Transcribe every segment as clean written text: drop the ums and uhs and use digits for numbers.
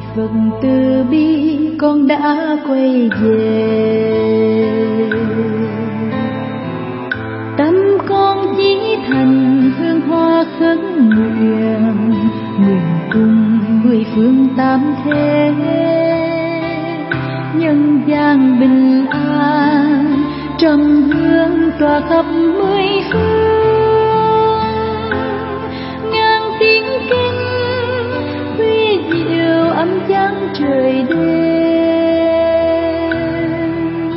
Phật từ bi con đã quay về, tâm con chỉ thành hương hoa khấn nguyện, nguyện cùng mười phương tam thế nhân gian bình an, trầm hương tỏa khắp mười phương, ngàn tiếng kinh huy diệu âm vang trời đêm.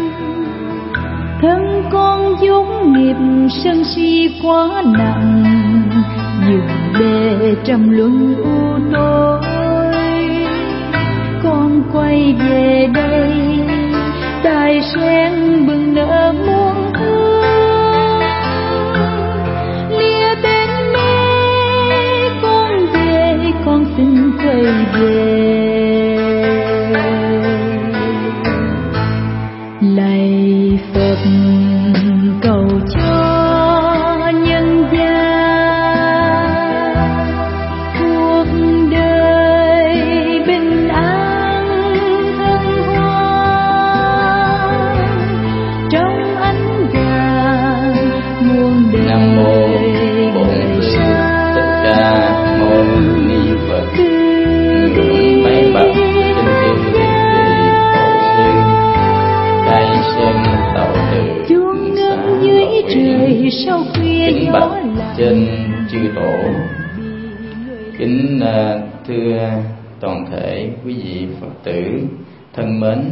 Thân con vốn nghiệp sân si quá nặng, dừng bề trầm luân u tối, con quay về đây đài sen bừng nở muôn hương, lìa bên mê con về, con xin quay về. Lạy Phật cầu cho nhân gian cuộc đời bình an hân hoan, trong ánh vàng muôn đời. Nam mô Bổn Sư Thích Ca Mâu Ni Phật. Nguyện mấy bậc trên thiên vị tổ sư, khai sơn tạo từ chuông ngân dưới trời sau khuya kính gió bạch lạnh. trên chư tổ, kính thưa toàn thể quý vị Phật tử thân mến.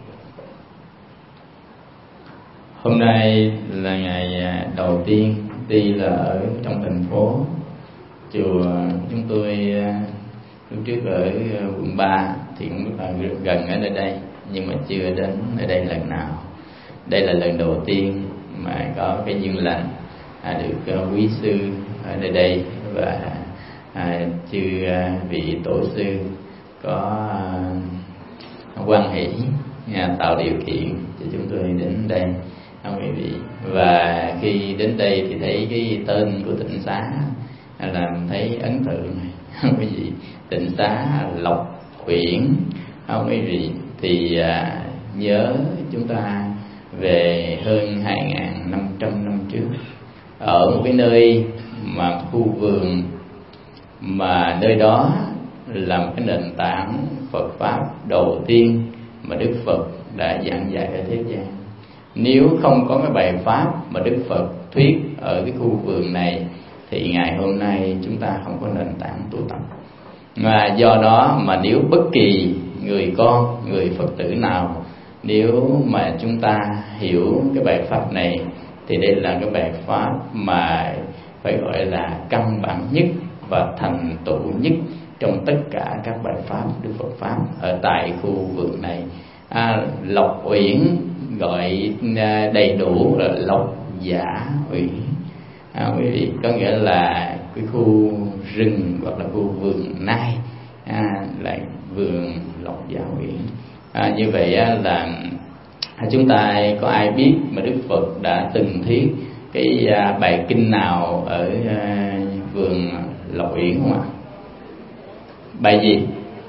Hôm nay là ngày đầu tiên đi là ở trong thành phố. Chùa chúng tôi lúc trước ở quận 3 thì cũng rất là gần ở nơi đây, nhưng mà chưa đến ở đây lần nào. Đây là lần đầu tiên mà có cái duyên lành được quý sư ở nơi đây, và chư vị tổ sư có hoan hỷ tạo điều kiện cho chúng tôi đến đây, quý vị. Và khi đến đây thì thấy cái tên của tịnh xá làm thấy ấn tượng, quý vị. Tịnh xá Lộc Uyển, quý vị. Thì nhớ chúng ta về hơn 2.500 năm trước, ở một cái nơi mà khu vườn, mà nơi đó là một cái nền tảng Phật pháp đầu tiên mà Đức Phật đã giảng dạy ở thế gian. Nếu không có cái bài pháp mà Đức Phật thuyết ở cái khu vườn này thì ngày hôm nay chúng ta không có nền tảng tu tập. Và do đó mà nếu bất kỳ người con, người Phật tử nào, nếu mà chúng ta hiểu cái bài pháp này thì đây là cái bài pháp mà phải gọi là căn bản nhất và thành tựu nhất trong tất cả các bài pháp Đức Phật pháp ở tại khu vườn này. Lộc Uyển gọi đầy đủ là Lộc Giả Uyển, quý vị, có nghĩa là cái khu rừng hoặc là khu vườn nai, là vườn Lộc Giả Uyển. Như vậy là chúng ta có ai biết mà Đức Phật đã từng thuyết cái bài kinh nào ở vườn Lộc Uyển không ạ? Bài gì?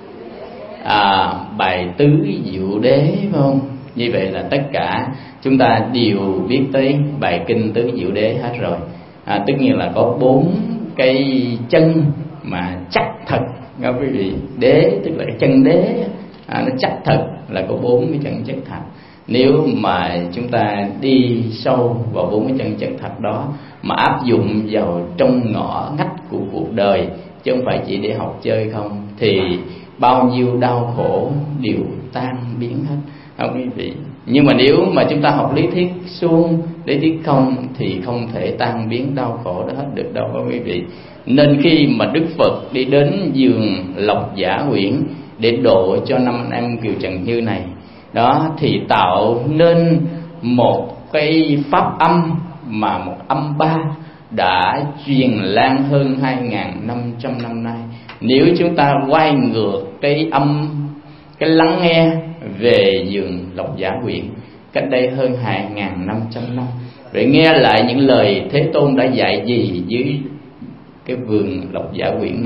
Bài Tứ Diệu Đế, phải không? Như vậy là tất cả chúng ta đều biết tới bài kinh Tứ Diệu Đế hết rồi. Tất nhiên là có 4 cái chân mà chắc thật, quý vị. Đế tức là cái chân đế, nó chắc thật là có 4 cái chân chắc thật. Nếu mà chúng ta đi sâu vào 4 cái chân chắc thật đó mà áp dụng vào trong ngõ ngách của cuộc đời, chứ không phải chỉ để học chơi không, thì bao nhiêu đau khổ đều tan biến hết, quý vị. Nhưng mà nếu mà chúng ta học lý thuyết suông, lý thuyết không thì không thể tan biến đau khổ đó hết được đâu, quý vị. Nên khi mà Đức Phật đi đến vườn Lộc Giả Uyển để độ cho 5 anh em Kiều Trần Như này đó, thì tạo nên một cái pháp âm mà một âm ba đã truyền lan hơn 2.500 năm nay. Nếu chúng ta quay ngược cái lắng nghe về vườn Lộc Giả Uyển cách đây hơn 2.500 năm, để nghe lại những lời Thế Tôn đã dạy gì dưới cái vườn Lộc Giả Uyển này,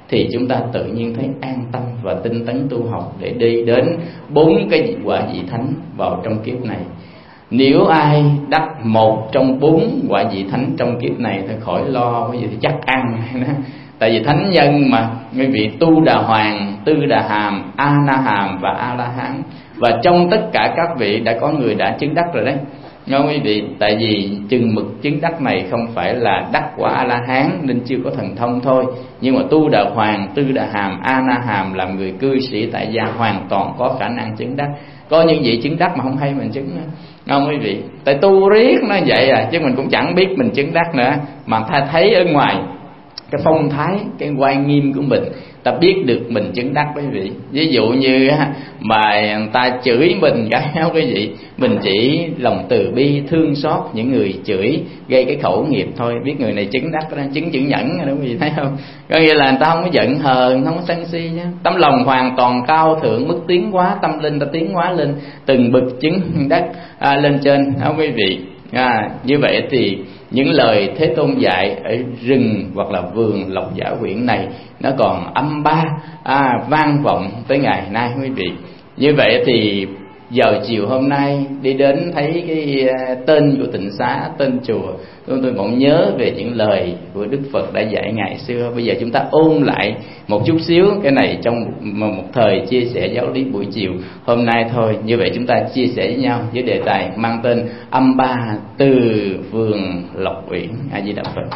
thì chúng ta tự nhiên thấy an tâm và tinh tấn tu học để đi đến 4 cái quả vị thánh vào trong kiếp này. Nếu ai đắc một trong 4 quả vị thánh trong kiếp này thì khỏi lo, cái gì thì chắc ăn. Tại vì thánh nhân mà, quý vị, Tu Đà Hoàng, Tư Đà Hàm, A Na Hàm và A La Hán, và trong tất cả các vị đã có người đã chứng đắc rồi đấy. Nghe quý vị, tại vì chừng mực chứng đắc này không phải là đắc quả A La Hán nên chưa có thần thông thôi, nhưng mà Tu Đà Hoàng, Tư Đà Hàm, A Na Hàm làm người cư sĩ tại gia hoàn toàn có khả năng chứng đắc. Có những vị chứng đắc mà không hay mình chứng nữa, không quý vị? Tại tu riết nó vậy à, chứ mình cũng chẳng biết mình chứng đắc nữa, mà ta thấy ở ngoài cái phong thái, cái oai nghiêm của mình, ta biết được mình chứng đắc quý vị. Ví dụ như mà người ta chửi mình cái quý vị, mình chỉ lòng từ bi thương xót những người chửi gây cái khẩu nghiệp thôi, biết người này chứng đắc, chứng chữ nhẫn rồi đó quý vị thấy không? Có nghĩa là người ta không có giận hờn, không có sân si nhá, tấm lòng hoàn toàn cao thượng, mức tiến hóa tâm linh ta tiến hóa lên từng bậc chứng đắc lên trên đó quý vị. Như vậy thì những lời Thế Tôn dạy ở rừng hoặc là vườn Lộc Giả Quyển này nó còn âm ba vang vọng tới ngày nay quý vị. Như vậy thì giờ chiều hôm nay đi đến thấy cái tên của tịnh xá, tên chùa, tôi bỗng nhớ về những lời của Đức Phật đã dạy ngày xưa. Bây giờ chúng ta ôn lại một chút xíu cái này trong một thời chia sẻ giáo lý buổi chiều hôm nay thôi. Như vậy chúng ta chia sẻ với nhau với đề tài mang tên âm ba từ vườn Lộc Uyển. A Di Đà Phật.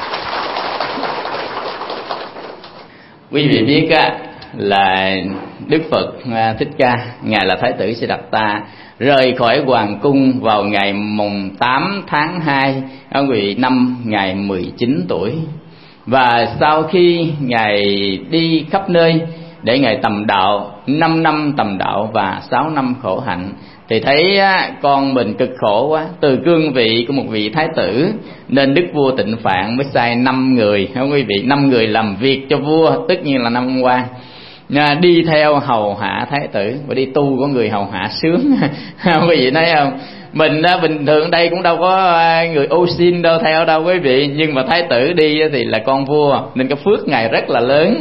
Quý vị biết là Đức Phật Thích Ca, ngài là Thái tử Siddhartha, rời khỏi hoàng cung vào ngày mùng 8 tháng 2 ở năm ngài 19 tuổi. Và sau khi ngài đi khắp nơi để ngài tầm đạo, 5 năm tầm đạo và 6 năm khổ hạnh, thì thấy con mình cực khổ quá. Từ cương vị của một vị thái tử nên đức vua Tịnh Phạn mới sai 5 người, không quý vị, 5 người làm việc cho vua, tất nhiên là 5 quan, đi theo hầu hạ thái tử. Và đi tu có người hầu hạ sướng không quý vị thấy không? Mình bình thường đây cũng đâu có người ô xin đâu theo đâu quý vị, nhưng mà thái tử đi thì là con vua nên cái phước ngài rất là lớn.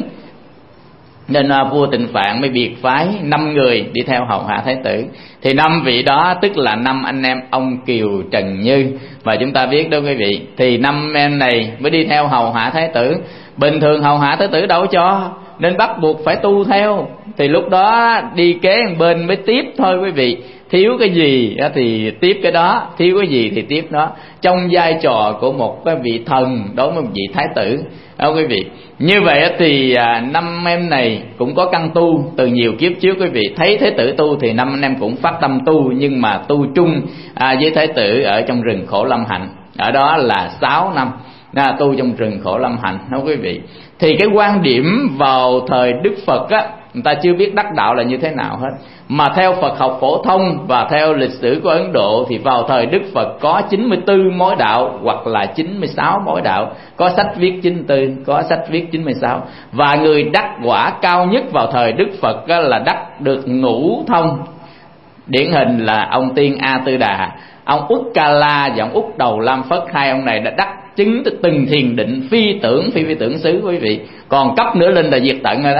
Nên vua Tịnh Phạn mới biệt phái 5 người đi theo hầu hạ thái tử. Thì 5 vị đó tức là 5 anh em ông Kiều Trần Như mà chúng ta biết đó quý vị. Thì 5 em này mới đi theo hầu hạ thái tử. Bình thường hầu hạ thái tử đâu cho, nên bắt buộc phải tu theo. Thì lúc đó đi kế bên mới tiếp thôi quý vị. Thiếu cái gì thì tiếp cái đó, thiếu cái gì thì tiếp đó, trong vai trò của một cái vị thần đối với một vị thái tử đó quý vị. Như vậy thì 5 em này cũng có căn tu từ nhiều kiếp trước quý vị. Thấy thái tử tu thì 5 anh em cũng phát tâm tu, nhưng mà tu chung với thái tử ở trong rừng Khổ Lâm Hạnh. Ở đó là 6 năm tu trong rừng Khổ Lâm Hạnh đó quý vị. Thì cái quan điểm vào thời Đức Phật người ta chưa biết đắc đạo là như thế nào hết. Mà theo Phật học phổ thông và theo lịch sử của Ấn Độ thì vào thời Đức Phật có 94 mối đạo hoặc là 96 mối đạo. Có sách viết 94, có sách viết 96. Và người đắc quả cao nhất vào thời Đức Phật là đắc được ngũ thông. Điển hình là ông Tiên A Tư Đà, ông Utkala và ông Úc Đầu Lam Phất. Hai ông này đã đắc chứng từng thiền định phi tưởng xứ quý vị. Còn cấp nữa lên là diệt tận rồi đó.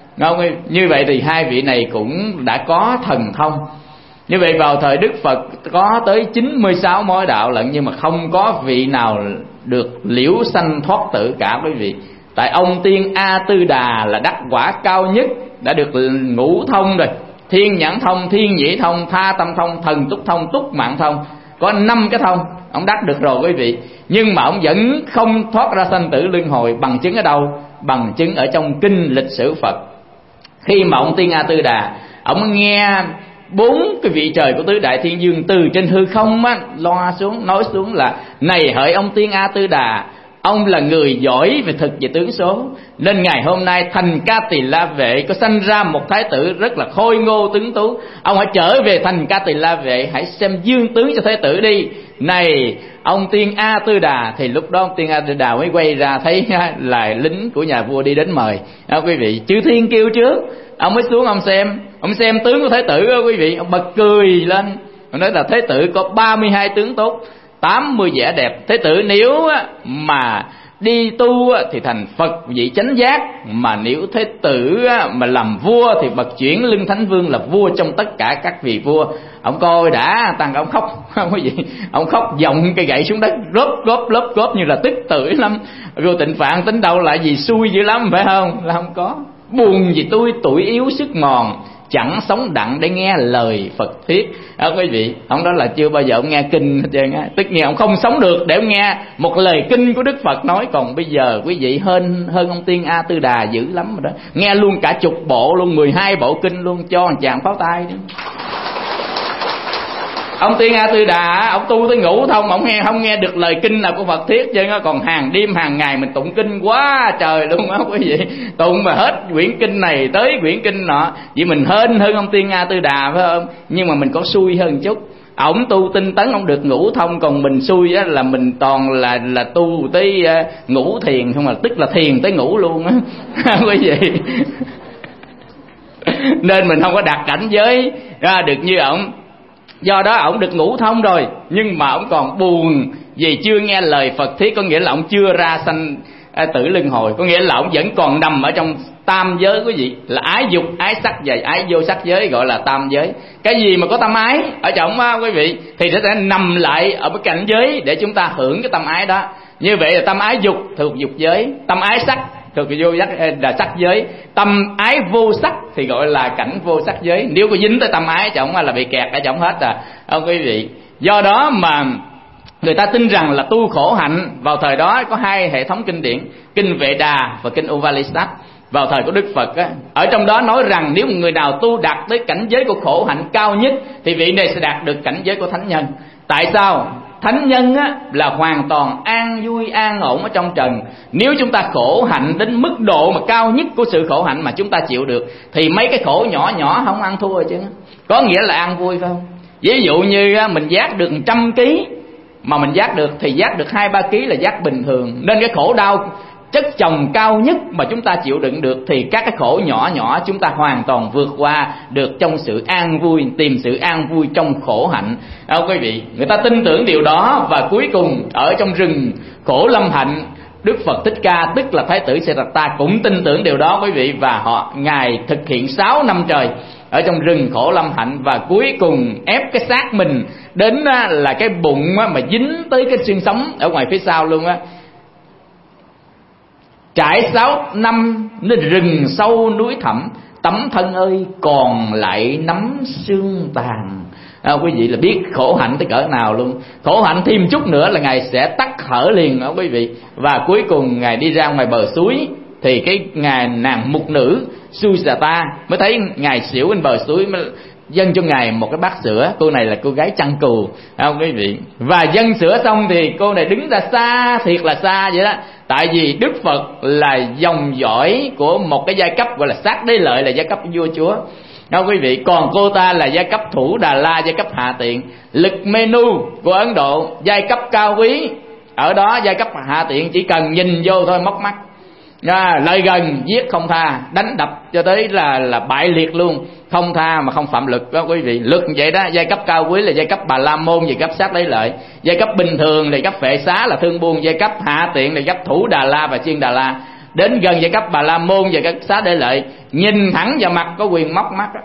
Như vậy thì hai vị này cũng đã có thần thông. Như vậy vào thời Đức Phật có tới 96 mối đạo lận, nhưng mà không có vị nào được liễu sanh thoát tử cả quý vị. Tại ông Tiên A Tư Đà là đắc quả cao nhất, đã được ngũ thông rồi: thiên nhãn thông, thiên nhĩ thông, tha tâm thông, thần túc thông, túc mạng thông. Có 5 cái thông ông đắc được rồi quý vị. Nhưng mà ông vẫn không thoát ra sanh tử luân hồi. Bằng chứng ở đâu? Bằng chứng ở trong kinh lịch sử Phật. Khi mà ông Tiên A Tư Đà, ông nghe 4 cái vị trời của tứ đại thiên dương từ trên hư không loa xuống, nói xuống là: này hỡi ông Tiên A Tư Đà, ông là người giỏi về thực về tướng số, nên ngày hôm nay thành Ca Tỳ La Vệ có sanh ra một thái tử rất là khôi ngô tuấn tú. Ông hãy trở về thành Ca Tỳ La Vệ, hãy xem dương tướng cho thái tử đi. Này ông Tiên A Tư Đà. Thì lúc đó ông Tiên A Tư Đà mới quay ra thấy là lính của nhà vua đi đến mời đó quý vị. Chư thiên kêu trước, ông mới xuống ông xem tướng của thái tử đó quý vị. Ông bật cười lên, ông nói là thái tử có 32 tướng tốt, 80 vẻ đẹp. Thế tử nếu mà đi tu thì thành Phật vị chánh giác, mà nếu Thế Tử mà làm vua thì bậc chuyển lưng Thánh Vương, là vua trong tất cả các vị vua. Ông coi đã, tăng ông khóc không có gì, ông khóc giọng cây gậy xuống đất, lốp góp như là tức tưởi lắm. Rồi Tịnh Phạn tính đâu lại gì xui dữ lắm phải không? Là không có. Buồn vì tôi tuổi yếu sức mòn, chẳng sống đặng để nghe lời Phật thuyết. Quý vị, ông đó là chưa bao giờ ông nghe kinh hết trơn á. Tất nhiên ông không sống được để ông nghe một lời kinh của Đức Phật nói. Còn bây giờ quý vị hơn ông Tiên A Tư Đà dữ lắm rồi đó. Nghe luôn cả chục bộ luôn, 12 bộ kinh luôn, cho một chàng pháo tay đi. Ông Tiên A Tư Đà, ông tu tới ngủ thông, ông không nghe được lời kinh nào của Phật thuyết chứ. Còn hàng đêm hàng ngày mình tụng kinh quá trời luôn á quý vị. Tụng mà hết quyển kinh này tới quyển kinh nọ. Vậy mình hơn ông Tiên A Tư Đà phải không? Nhưng mà mình có xui hơn chút. Ổng tu tinh tấn, ông được ngủ thông. Còn mình xui á là mình toàn là tu tới ngủ thiền không, mà tức là thiền tới ngủ luôn á quý vị. Nên mình không có đạt cảnh giới được như ổng. Do đó ổng được ngủ thông rồi, nhưng mà ổng còn buồn vì chưa nghe lời Phật thuyết. Có nghĩa là ổng chưa ra sanh tử luân hồi. Có nghĩa là ổng vẫn còn nằm ở trong tam giới quý vị, là ái dục, ái sắc và ái vô sắc giới, gọi là tam giới. Cái gì mà có tâm ái ở trong quý vị thì nó sẽ nằm lại ở cái cảnh giới để chúng ta hưởng cái tâm ái đó. Như vậy là tâm ái dục thuộc dục giới, tâm ái sắc thuộc vô sắc là sắc giới, tâm ái vô sắc thì gọi là cảnh vô sắc giới. Nếu có dính tới tâm ái trọng là bị kẹt ở trong hết rồi quý vị. Do đó mà người ta tin rằng là tu khổ hạnh. Vào thời đó có hai hệ thống kinh điển, kinh Vệ Đà và kinh Upanishad. Vào thời của Đức Phật á, ở trong đó nói rằng nếu người nào tu đạt tới cảnh giới của khổ hạnh cao nhất thì vị này sẽ đạt được cảnh giới của thánh nhân. Tại sao? Thánh nhân á, là hoàn toàn an vui an ổn ở trong trần. Nếu chúng ta khổ hạnh đến mức độ mà cao nhất của sự khổ hạnh mà chúng ta chịu được thì mấy cái khổ nhỏ nhỏ không ăn thua chứ. Có nghĩa là an vui phải không? Ví dụ như mình vác được 100 kg mà mình vác được thì vác được 2-3 kg là vác bình thường. Nên cái khổ đau chất chồng cao nhất mà chúng ta chịu đựng được thì các cái khổ nhỏ nhỏ chúng ta hoàn toàn vượt qua được trong sự an vui, tìm sự an vui trong khổ hạnh. Quý vị, người ta tin tưởng điều đó. Và cuối cùng ở trong rừng khổ lâm hạnh, Đức Phật Thích Ca tức là Thái tử Siddhartha cũng tin tưởng điều đó quý vị. Và Ngài thực hiện 6 năm trời ở trong rừng khổ lâm hạnh. Và cuối cùng ép cái xác mình đến là cái bụng mà dính tới cái xương sống ở ngoài phía sau luôn á. Trải 6 năm nơi rừng sâu núi thẳm, tấm thân ơi còn lại nắm xương tàn. Quý vị là biết khổ hạnh tới cỡ nào luôn. Khổ hạnh thêm chút nữa là Ngài sẽ tắt thở liền đó quý vị. Và cuối cùng Ngài đi ra ngoài bờ suối thì cái nàng mục nữ Sujata mới thấy Ngài xỉu bên bờ suối, mới dâng cho Ngài một cái bát sữa. Cô này là cô gái chăn cừu quý vị. Và dâng sữa xong thì cô này đứng ra xa, thiệt là xa vậy đó. Tại vì Đức Phật là dòng dõi của một cái giai cấp gọi là Sát Đế Lợi, là giai cấp vua chúa quý vị. Còn cô ta là giai cấp Thủ Đà La, giai cấp hạ tiện. Lực Menu của Ấn Độ, giai cấp cao quý. Ở đó giai cấp hạ tiện chỉ cần nhìn vô thôi móc mắt, lại gần giết không tha, đánh đập cho tới là bại liệt luôn, không tha mà không phạm luật đó quý vị. Luật vậy đó. Giai cấp cao quý là giai cấp Bà La Môn, giai cấp Sát Đế Lợi. Giai cấp bình thường là giai cấp Phệ Xá là thương buôn. Giai cấp hạ tiện là giai cấp Thủ Đà La và Chiên Đà La. Đến gần giai cấp Bà La Môn, giai cấp Sát Đế Lợi, nhìn thẳng vào mặt có quyền móc mắt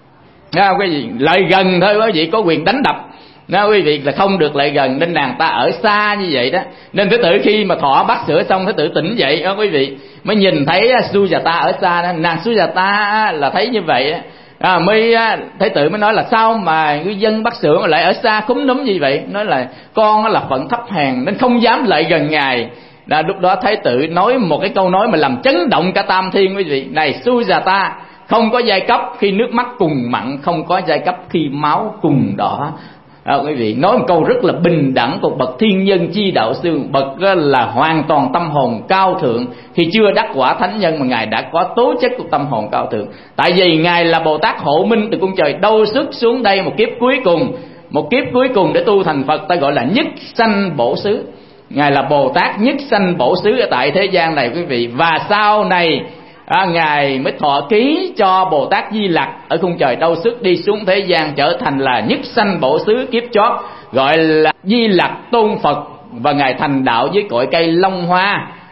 đó quý vị. Lại gần thôi quý vị có quyền đánh đập đó quý vị, là không được lại gần. Nên nàng ta ở xa như vậy đó. Nên Thế Tử khi mà thọ bát sữa xong, Thế Tử tỉnh dậy đó quý vị, mới nhìn thấy Sujata ở xa đó. Nàng Sujata là thấy như vậy mới Thế Tử mới nói là sao mà người dân bát sữa mà lại ở xa khúm núm như vậy. Nói là con là phận thấp hèn nên không dám lại gần Ngài. Lúc đó Thái Tử nói một cái câu nói mà làm chấn động cả tam thiên quý vị. Này Sujata, không có giai cấp khi nước mắt cùng mặn, không có giai cấp khi máu cùng đỏ. Quý vị, nói một câu rất là bình đẳng của bậc thiên nhân chi đạo sư. Bậc là hoàn toàn tâm hồn cao thượng. Khi chưa đắc quả thánh nhân mà Ngài đã có tố chất của tâm hồn cao thượng. Tại vì Ngài là Bồ Tát hộ minh từ cung trời đâu xuất xuống đây một kiếp cuối cùng. Một kiếp cuối cùng để tu thành Phật, ta gọi là nhất sanh bổ xứ. Ngài là Bồ Tát nhất sanh bổ xứ ở tại thế gian này quý vị. Và sau này Ngài mới thọ ký cho Bồ Tát Di Lặc ở khung trời đâu xuất đi xuống thế gian, trở thành là nhất sanh bổ xứ kiếp chót, gọi là Di Lặc Tôn Phật. Và Ngài thành đạo với cội cây Long Hoa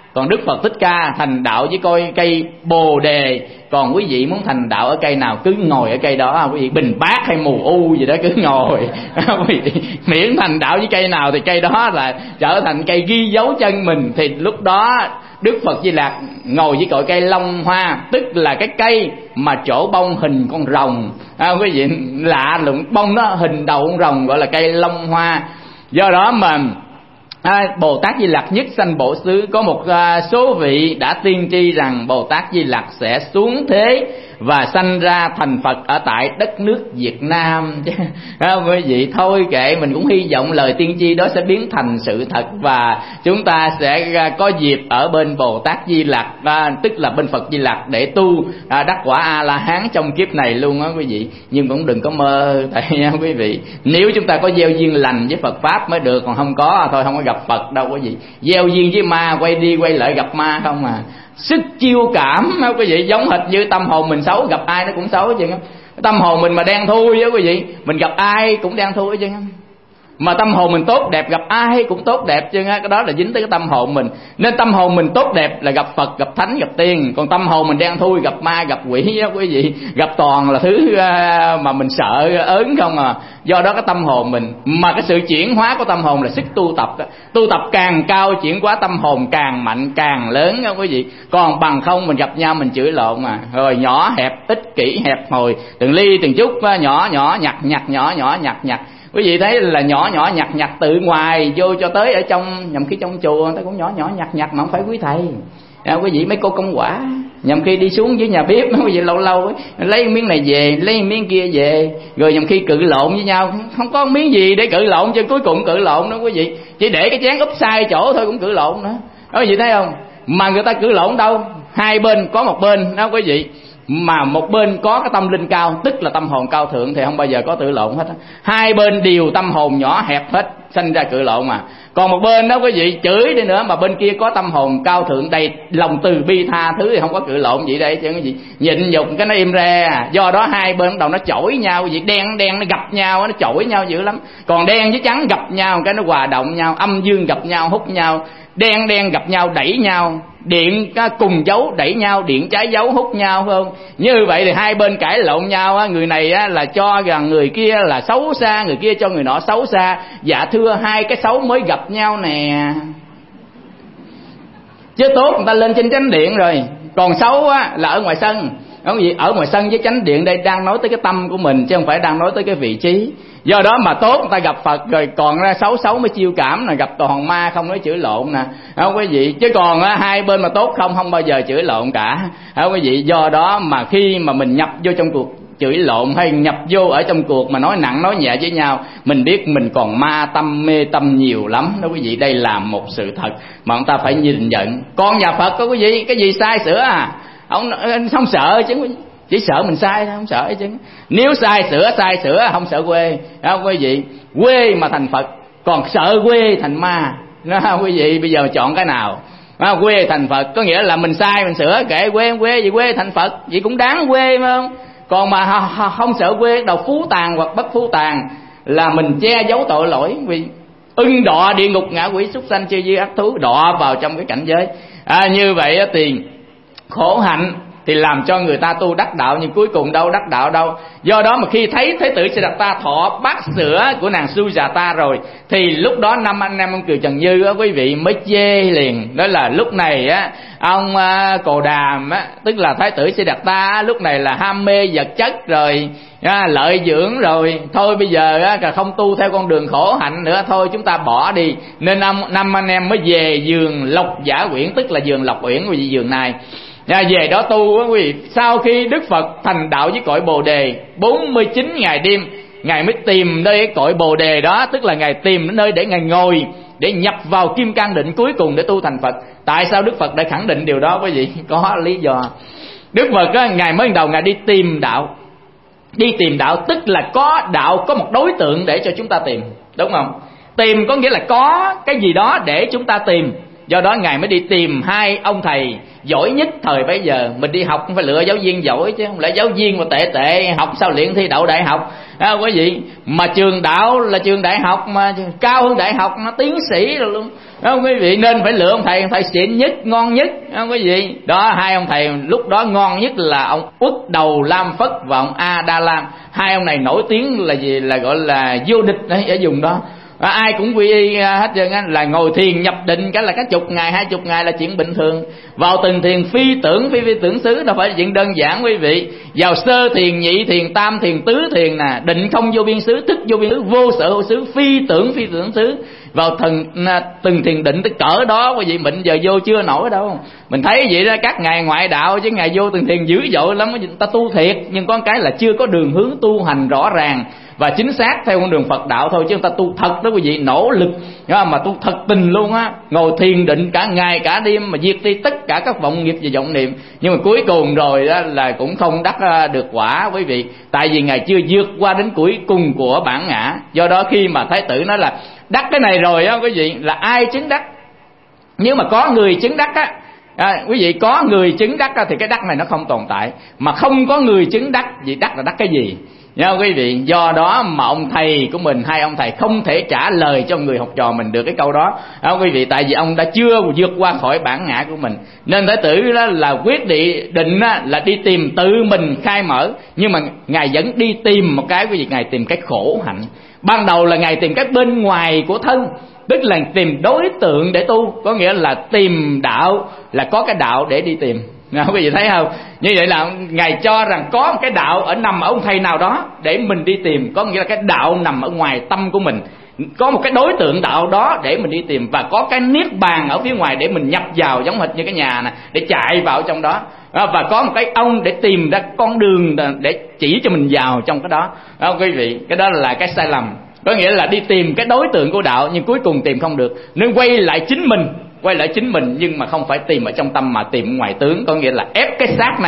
Còn Đức Phật Thích Ca thành đạo với cây Bồ Đề. Còn quý vị muốn thành đạo ở cây nào cứ ngồi ở cây đó, quý vị Bình Bát hay Mù U gì đó cứ ngồi. Quý vị miễn thành đạo với cây nào thì cây đó là trở thành cây ghi dấu chân mình. Thì lúc đó Đức Phật Di Lặc ngồi với cội cây Long Hoa, tức là cái cây mà trổ bông hình con rồng. Quý vị lạ lùng, bông nó hình đầu con rồng gọi là cây Long Hoa. Do đó mà Bồ Tát Di Lặc nhất sanh Bộ Xứ. Có một số vị đã tiên tri rằng Bồ Tát Di Lặc sẽ xuống thế và sanh ra thành Phật ở tại đất nước Việt Nam. Quý vị thôi kệ, mình cũng hy vọng lời tiên tri đó sẽ biến thành sự thật, và chúng ta sẽ có dịp ở bên Bồ Tát Di Lặc, tức là bên Phật Di Lặc, để tu đắc quả A-la-hán trong kiếp này luôn á quý vị. Nhưng cũng đừng có mơ, tại quý vị, nếu chúng ta có gieo duyên lành với Phật Pháp mới được, còn không có thôi không có gặp Phật đâu quý vị. Gieo duyên với ma, quay đi quay lại gặp ma không à. Sức chiêu cảm quý vị, giống hệt như tâm hồn mình xấu, gặp ai nó cũng xấu chứ. Tâm hồn mình mà đen thui á quý vị, mình gặp ai cũng đen thui chứ. Mà tâm hồn mình tốt đẹp, gặp ai cũng tốt đẹp chứ. Cái đó là dính tới cái tâm hồn mình. Nên tâm hồn mình tốt đẹp là gặp Phật, gặp Thánh, gặp Tiên. Còn tâm hồn mình đen thui, gặp ma, gặp quỷ á quý vị, gặp toàn là thứ mà mình sợ ớn không à. Do đó cái tâm hồn mình, mà cái sự chuyển hóa của tâm hồn là sức tu tập đó. Tu tập càng cao, chuyển hóa tâm hồn càng mạnh, càng lớn đó quý vị. Còn bằng không mình gặp nhau mình chửi lộn mà. Rồi nhỏ hẹp, ích kỷ, hẹp hòi, từng ly từng chút, nhỏ nhặt. Quý vị thấy là nhỏ nhặt từ ngoài vô cho tới ở trong, nhầm khi trong chùa người ta cũng nhỏ nhặt mà không phải quý thầy. Quý vị mấy cô công quả, nhầm khi đi xuống dưới nhà bếp quý vị lâu lâu lấy miếng này về, lấy miếng kia về, rồi nhầm khi cự lộn với nhau, không có miếng gì để cự lộn chứ cuối cùng cự lộn đó quý vị. Chỉ để cái chén úp sai chỗ thôi cũng cự lộn nữa. Quý vị thấy không? Mà người ta cự lộn đâu, hai bên có một bên đó quý vị, mà một bên có cái tâm linh cao, tức là tâm hồn cao thượng, thì không bao giờ có cự lộn hết. Hai bên đều tâm hồn nhỏ hẹp hết, sanh ra cự lộn mà. Còn một bên đó quý vị chửi đi nữa mà bên kia có tâm hồn cao thượng, đầy lòng từ bi tha thứ, thì không có cự lộn gì đây chứ. Cái gì nhịn nhục cái nó im re. Do đó hai bên đầu nó chổi nhau, quý vị, đen nó gặp nhau, nó chổi nhau dữ lắm. Còn đen với trắng gặp nhau cái nó hòa động nhau, âm dương gặp nhau hút nhau, đen gặp nhau đẩy nhau, điện cùng dấu đẩy nhau, điện trái dấu hút nhau, phải không? Như vậy thì hai bên cãi lộn nhau, người này là cho rằng người kia là xấu xa, người kia cho người nọ xấu xa. Dạ thưa, hai cái xấu mới gặp nhau nè. Chứ tốt người ta lên trên chánh điện rồi, còn xấu là ở ngoài sân. Ở ngoài sân với chánh điện đây đang nói tới cái tâm của mình, chứ không phải đang nói tới cái vị trí. Do đó mà tốt người ta gặp Phật rồi, còn ra xấu mới chiêu cảm nè, gặp toàn ma không nói chửi lộn nè, không quý vị. Chứ còn hai bên mà tốt không bao giờ chửi lộn cả, không quý vị. Do đó mà khi mà mình nhập vô trong cuộc chửi lộn, hay nhập vô ở trong cuộc mà nói nặng nói nhẹ với nhau, mình biết mình còn ma tâm mê tâm nhiều lắm đó quý vị. Đây là một sự thật mà chúng ta phải nhìn nhận. Con nhà Phật có quý vị, cái gì sai sửa ông không sợ chứ, chỉ sợ mình sai thôi, không sợ chứ. Nếu sai sửa không sợ quê, không quý vị. Quê mà thành Phật, còn sợ quê thành ma, không quý vị. Bây giờ chọn cái nào? Quê thành Phật có nghĩa là mình sai mình sửa, kệ quê gì quê thành Phật vậy cũng đáng quê phải không? Còn mà không sợ quê, đầu phú tàn hoặc bất phú tàn là mình che giấu tội lỗi. Vì ưng đọa địa ngục ngạ quỷ súc sanh chư dư ác thú, đọa vào trong cái cảnh giới như vậy thì khổ hạnh thì làm cho người ta tu đắc đạo, nhưng cuối cùng đâu đắc đạo đâu. Do đó mà khi thấy Thế tử Siddhartha thọ bát sữa của nàng Sujata rồi, thì lúc đó năm anh em ông Kiều Trần Như quý vị mới chê liền. Đó là lúc này ông Cồ Đàm tức là Thái tử Siddhartha lúc này là ham mê vật chất rồi, lợi dưỡng rồi, thôi bây giờ không tu theo con đường khổ hạnh nữa, thôi chúng ta bỏ đi. Nên năm anh em mới về vườn Lộc Giả Uyển, tức là vườn Lộc Uyển, vì vườn này về đó tu quý vị. Sau khi Đức Phật thành đạo với cội Bồ Đề 49 ngày đêm, Ngài mới tìm nơi cái cội Bồ Đề đó, tức là Ngài tìm nơi để Ngài ngồi, để nhập vào kim cang định cuối cùng để tu thành Phật. Tại sao Đức Phật đã khẳng định điều đó quý vị? Có lý do. Đức Phật Ngài mới đầu Ngài đi tìm đạo. Đi tìm đạo tức là có đạo, có một đối tượng để cho chúng ta tìm, đúng không? Tìm có nghĩa là có cái gì đó để chúng ta tìm. Do đó ngài mới đi tìm hai ông thầy giỏi nhất thời bấy giờ. Mình đi học không phải lựa giáo viên giỏi, chứ không lẽ giáo viên mà tệ tệ học sao luyện thi đậu đại học quý vị. Mà trường đạo là trường đại học mà cao hơn đại học, nó tiến sĩ rồi luôn quý vị. Nên phải lựa ông thầy xịn nhất, ngon nhất quý vị. Đó, hai ông thầy lúc đó ngon nhất là ông Uất Đầu Lam Phất và ông A Đa Lam. Hai ông này nổi tiếng là gì, là gọi là vô địch đấy ở vùng đó. Ai cũng quy y hết trơn á, là ngồi thiền nhập định cái là cái 10 ngày 20 ngày là chuyện bình thường. Vào từng thiền phi tưởng xứ, đâu phải chuyện đơn giản quý vị. Vào sơ thiền, nhị thiền, tam thiền, tứ thiền nè, định không vô biên xứ, thức vô biên xứ, vô sở hữu xứ, phi tưởng xứ. Vào từng thiền định tới cỡ đó quý vị, mình giờ vô chưa nổi đâu. Mình thấy vậy đó, các ngài ngoại đạo chứ ngài vô từng thiền dữ dội lắm, người ta tu thiệt, nhưng có cái là chưa có đường hướng tu hành rõ ràng và chính xác theo con đường Phật đạo thôi. Chứ người ta tu thật đó quý vị, nỗ lực mà tu thật tình luôn á, ngồi thiền định cả ngày cả đêm mà diệt đi tất cả các vọng nghiệp và vọng niệm. Nhưng mà cuối cùng rồi đó là cũng không đắc được quả quý vị, tại vì ngài chưa vượt qua đến cuối cùng của bản ngã. Do đó khi mà Thái tử nói là đắc cái này rồi á quý vị, là ai chứng đắc? Nếu mà có người chứng đắc á, quý vị, có người chứng đắc thì cái đắc này nó không tồn tại. Mà không có người chứng đắc, vì đắc là đắc cái gì nha quý vị. Do đó mà ông thầy của mình, hai ông thầy không thể trả lời cho người học trò mình được cái câu đó quý vị, tại vì ông đã chưa vượt qua khỏi bản ngã của mình. Nên Thái tử đó là quyết định là đi tìm tự mình khai mở. Nhưng mà ngài vẫn đi tìm một cái quý vị, ngài tìm cái khổ hạnh. Ban đầu là ngài tìm cái bên ngoài của thân, tức là tìm đối tượng để tu, có nghĩa là tìm đạo, là có cái đạo để đi tìm. Quý vị thấy không? Như vậy là ngài cho rằng có một cái đạo nằm ở ông thầy nào đó để mình đi tìm, có nghĩa là cái đạo nằm ở ngoài tâm của mình, có một cái đối tượng đạo đó để mình đi tìm, và có cái niết bàn ở phía ngoài để mình nhập vào, giống hệt như cái nhà nè, để chạy vào trong đó. Và có một cái ông để tìm ra con đường để chỉ cho mình vào trong cái đó. Quý vị, cái đó là cái sai lầm. Có nghĩa là đi tìm cái đối tượng của đạo nhưng cuối cùng tìm không được, nên quay lại chính mình, nhưng mà không phải tìm ở trong tâm mà tìm ngoài tướng, có nghĩa là ép cái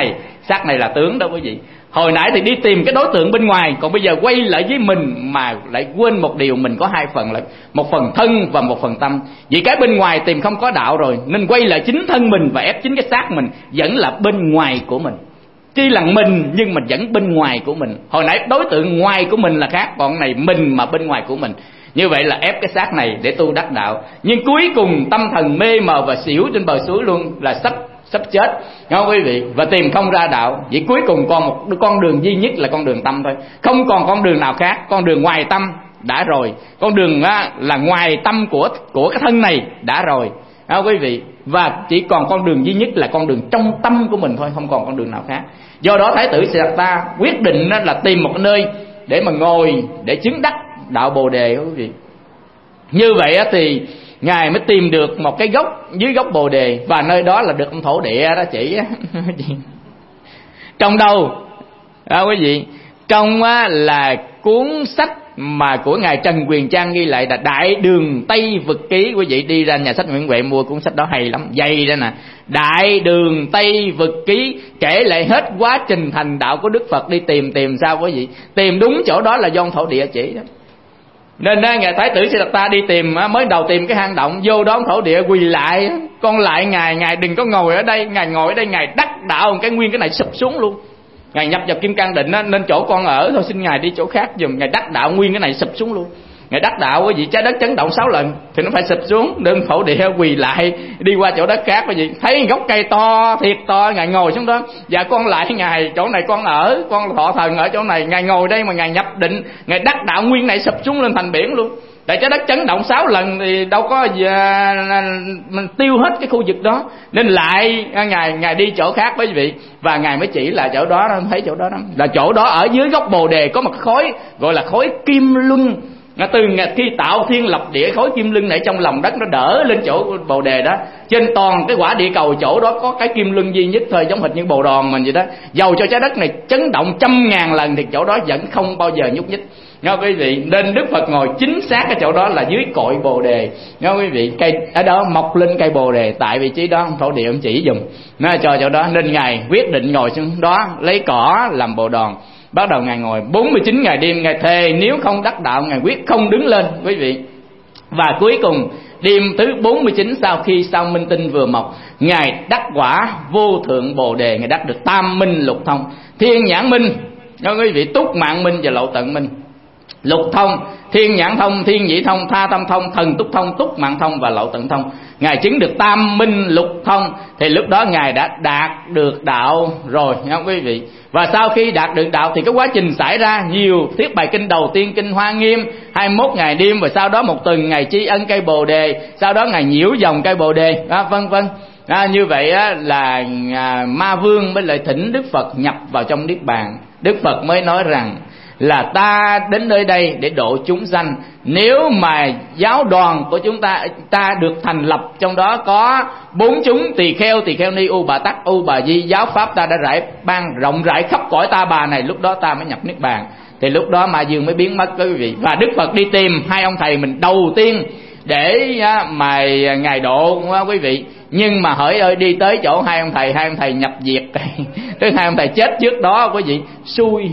xác này là tướng đó quý vị. Hồi nãy thì đi tìm cái đối tượng bên ngoài, còn bây giờ quay lại với mình mà lại quên một điều, mình có hai phần, là một phần thân và một phần tâm. Vì cái bên ngoài tìm không có đạo rồi, nên quay lại chính thân mình và ép chính cái xác mình vẫn là bên ngoài của mình. Tuy là mình nhưng mà vẫn bên ngoài của mình. Hồi nãy đối tượng ngoài của mình là khác, còn này mình mà bên ngoài của mình. Như vậy là ép cái xác này để tu đắc đạo. Nhưng cuối cùng tâm thần mê mờ và xỉu trên bờ suối luôn, là sắp chết, nghe quý vị, và tìm không ra đạo. Vậy cuối cùng còn một con đường duy nhất là con đường tâm thôi, không còn con đường nào khác. Con đường ngoài tâm đã rồi, con đường là ngoài tâm của cái thân này đã rồi, quý vị. Và chỉ còn con đường duy nhất là con đường trong tâm của mình thôi, không còn con đường nào khác. Do đó Thái tử Siddhartha quyết định là tìm một nơi để mà ngồi để chứng đắc đạo Bồ Đề, quý vị. Như vậy thì ngài mới tìm được một cái gốc dưới gốc Bồ Đề, và nơi đó là được ông thổ địa đó chỉ. Trong đâu quý vị? Trong là cuốn sách mà của ngài Trần Quyền Trang ghi lại là Đại Đường Tây Vực Ký. Quý vị đi ra nhà sách Nguyễn Huệ mua cuốn sách đó hay lắm, dày đó nè. Đại Đường Tây Vực Ký kể lại hết quá trình thành đạo của Đức Phật. Đi tìm sao quý vị? Tìm đúng chỗ đó là do ông thổ địa chỉ đó. Nên ngài Thái tử Siddhartha đi tìm, mới đầu tìm cái hang động, vô đó ông thổ địa quỳ lại, con lại ngài đừng có ngồi ở đây. Ngài ngồi ở đây ngài đắc đạo, cái nguyên cái này sụp xuống luôn. Ngài nhập vào Kim Cang Định nên chỗ con ở thôi, xin ngài đi chỗ khác giùm. Ngài đắc đạo nguyên cái này sụp xuống luôn. Ngài đắc đạo quý vị, trái đất chấn động 6 lần thì nó phải sụp xuống. Đơn thổ địa quỳ lại đi qua chỗ đất khác quý vị. Thấy gốc cây to thiệt to, ngài ngồi xuống đó. Dạ con lại ngài, chỗ này con ở, con thọ thần ở chỗ này. Ngài ngồi đây mà ngài nhập định, ngài đắc đạo nguyên này sụp xuống lên thành biển luôn. Tại trái đất chấn động 6 lần thì đâu có mình tiêu hết cái khu vực đó. Nên lại ngài đi chỗ khác quý vị, và ngài mới chỉ là chỗ đó. Thấy chỗ đó là chỗ đó ở dưới gốc Bồ Đề có một khối gọi là khối kim luân. Từ khi tạo thiên lập địa, khối kim luân này trong lòng đất nó đỡ lên chỗ Bồ Đề đó. Trên toàn cái quả địa cầu chỗ đó có cái kim luân duy nhất thôi, giống hệt như bồ đòn mình vậy đó. Dầu cho trái đất này chấn động 100.000 lần thì chỗ đó vẫn không bao giờ nhúc nhích, nghe quý vị. Nên Đức Phật ngồi chính xác cái chỗ đó là dưới cội Bồ Đề, nghe quý vị. Cây ở đó mọc lên cây Bồ Đề, tại vị trí đó thổ địa ông chỉ dùm nó cho chỗ đó. Nên ngài quyết định ngồi xuống đó lấy cỏ làm bồ đòn. Bắt đầu ngài ngồi 49 ngày đêm, ngài thề nếu không đắc đạo ngài quyết không đứng lên quý vị. Và cuối cùng Đêm thứ 49 sau khi sao minh tinh vừa mọc, Ngài đắc quả vô thượng bồ đề, Ngài đắc được tam minh lục thông, thiên nhãn minh, quý vị, túc mạng minh và lậu tận minh. Lục thông, thiên nhãn thông, thiên nhĩ thông, tha tâm thông, thần túc thông, túc mạng thông và lậu tận thông. Ngài chứng được tam minh lục thông thì lúc đó Ngài đã đạt được đạo rồi nha quý vị. Và sau khi đạt được đạo thì cái quá trình xảy ra nhiều tiết bài kinh. Đầu tiên kinh Hoa Nghiêm 21 ngày đêm, và sau đó một tuần Ngài tri ân cây bồ đề, sau đó Ngài nhiễu dòng cây bồ đề, vân vân. Như vậy là Ma Vương mới lại thỉnh Đức Phật nhập vào trong niết bàn. Đức Phật mới nói rằng là ta đến nơi đây để độ chúng sanh. Nếu mà giáo đoàn của chúng ta được thành lập, trong đó có 4 chúng tỳ kheo ni, U Bà Tắc, U Bà Di, giáo pháp ta đã ban rộng rãi khắp cõi Ta Bà này, lúc đó ta mới nhập niết bàn. Thì lúc đó Ma Dương mới biến mất quý vị. Và Đức Phật đi tìm hai ông thầy mình đầu tiên để mà Ngài độ quý vị. Nhưng mà hỡi ơi, đi tới chỗ hai ông thầy nhập diệt tới hai ông thầy chết trước đó quý vị, xui.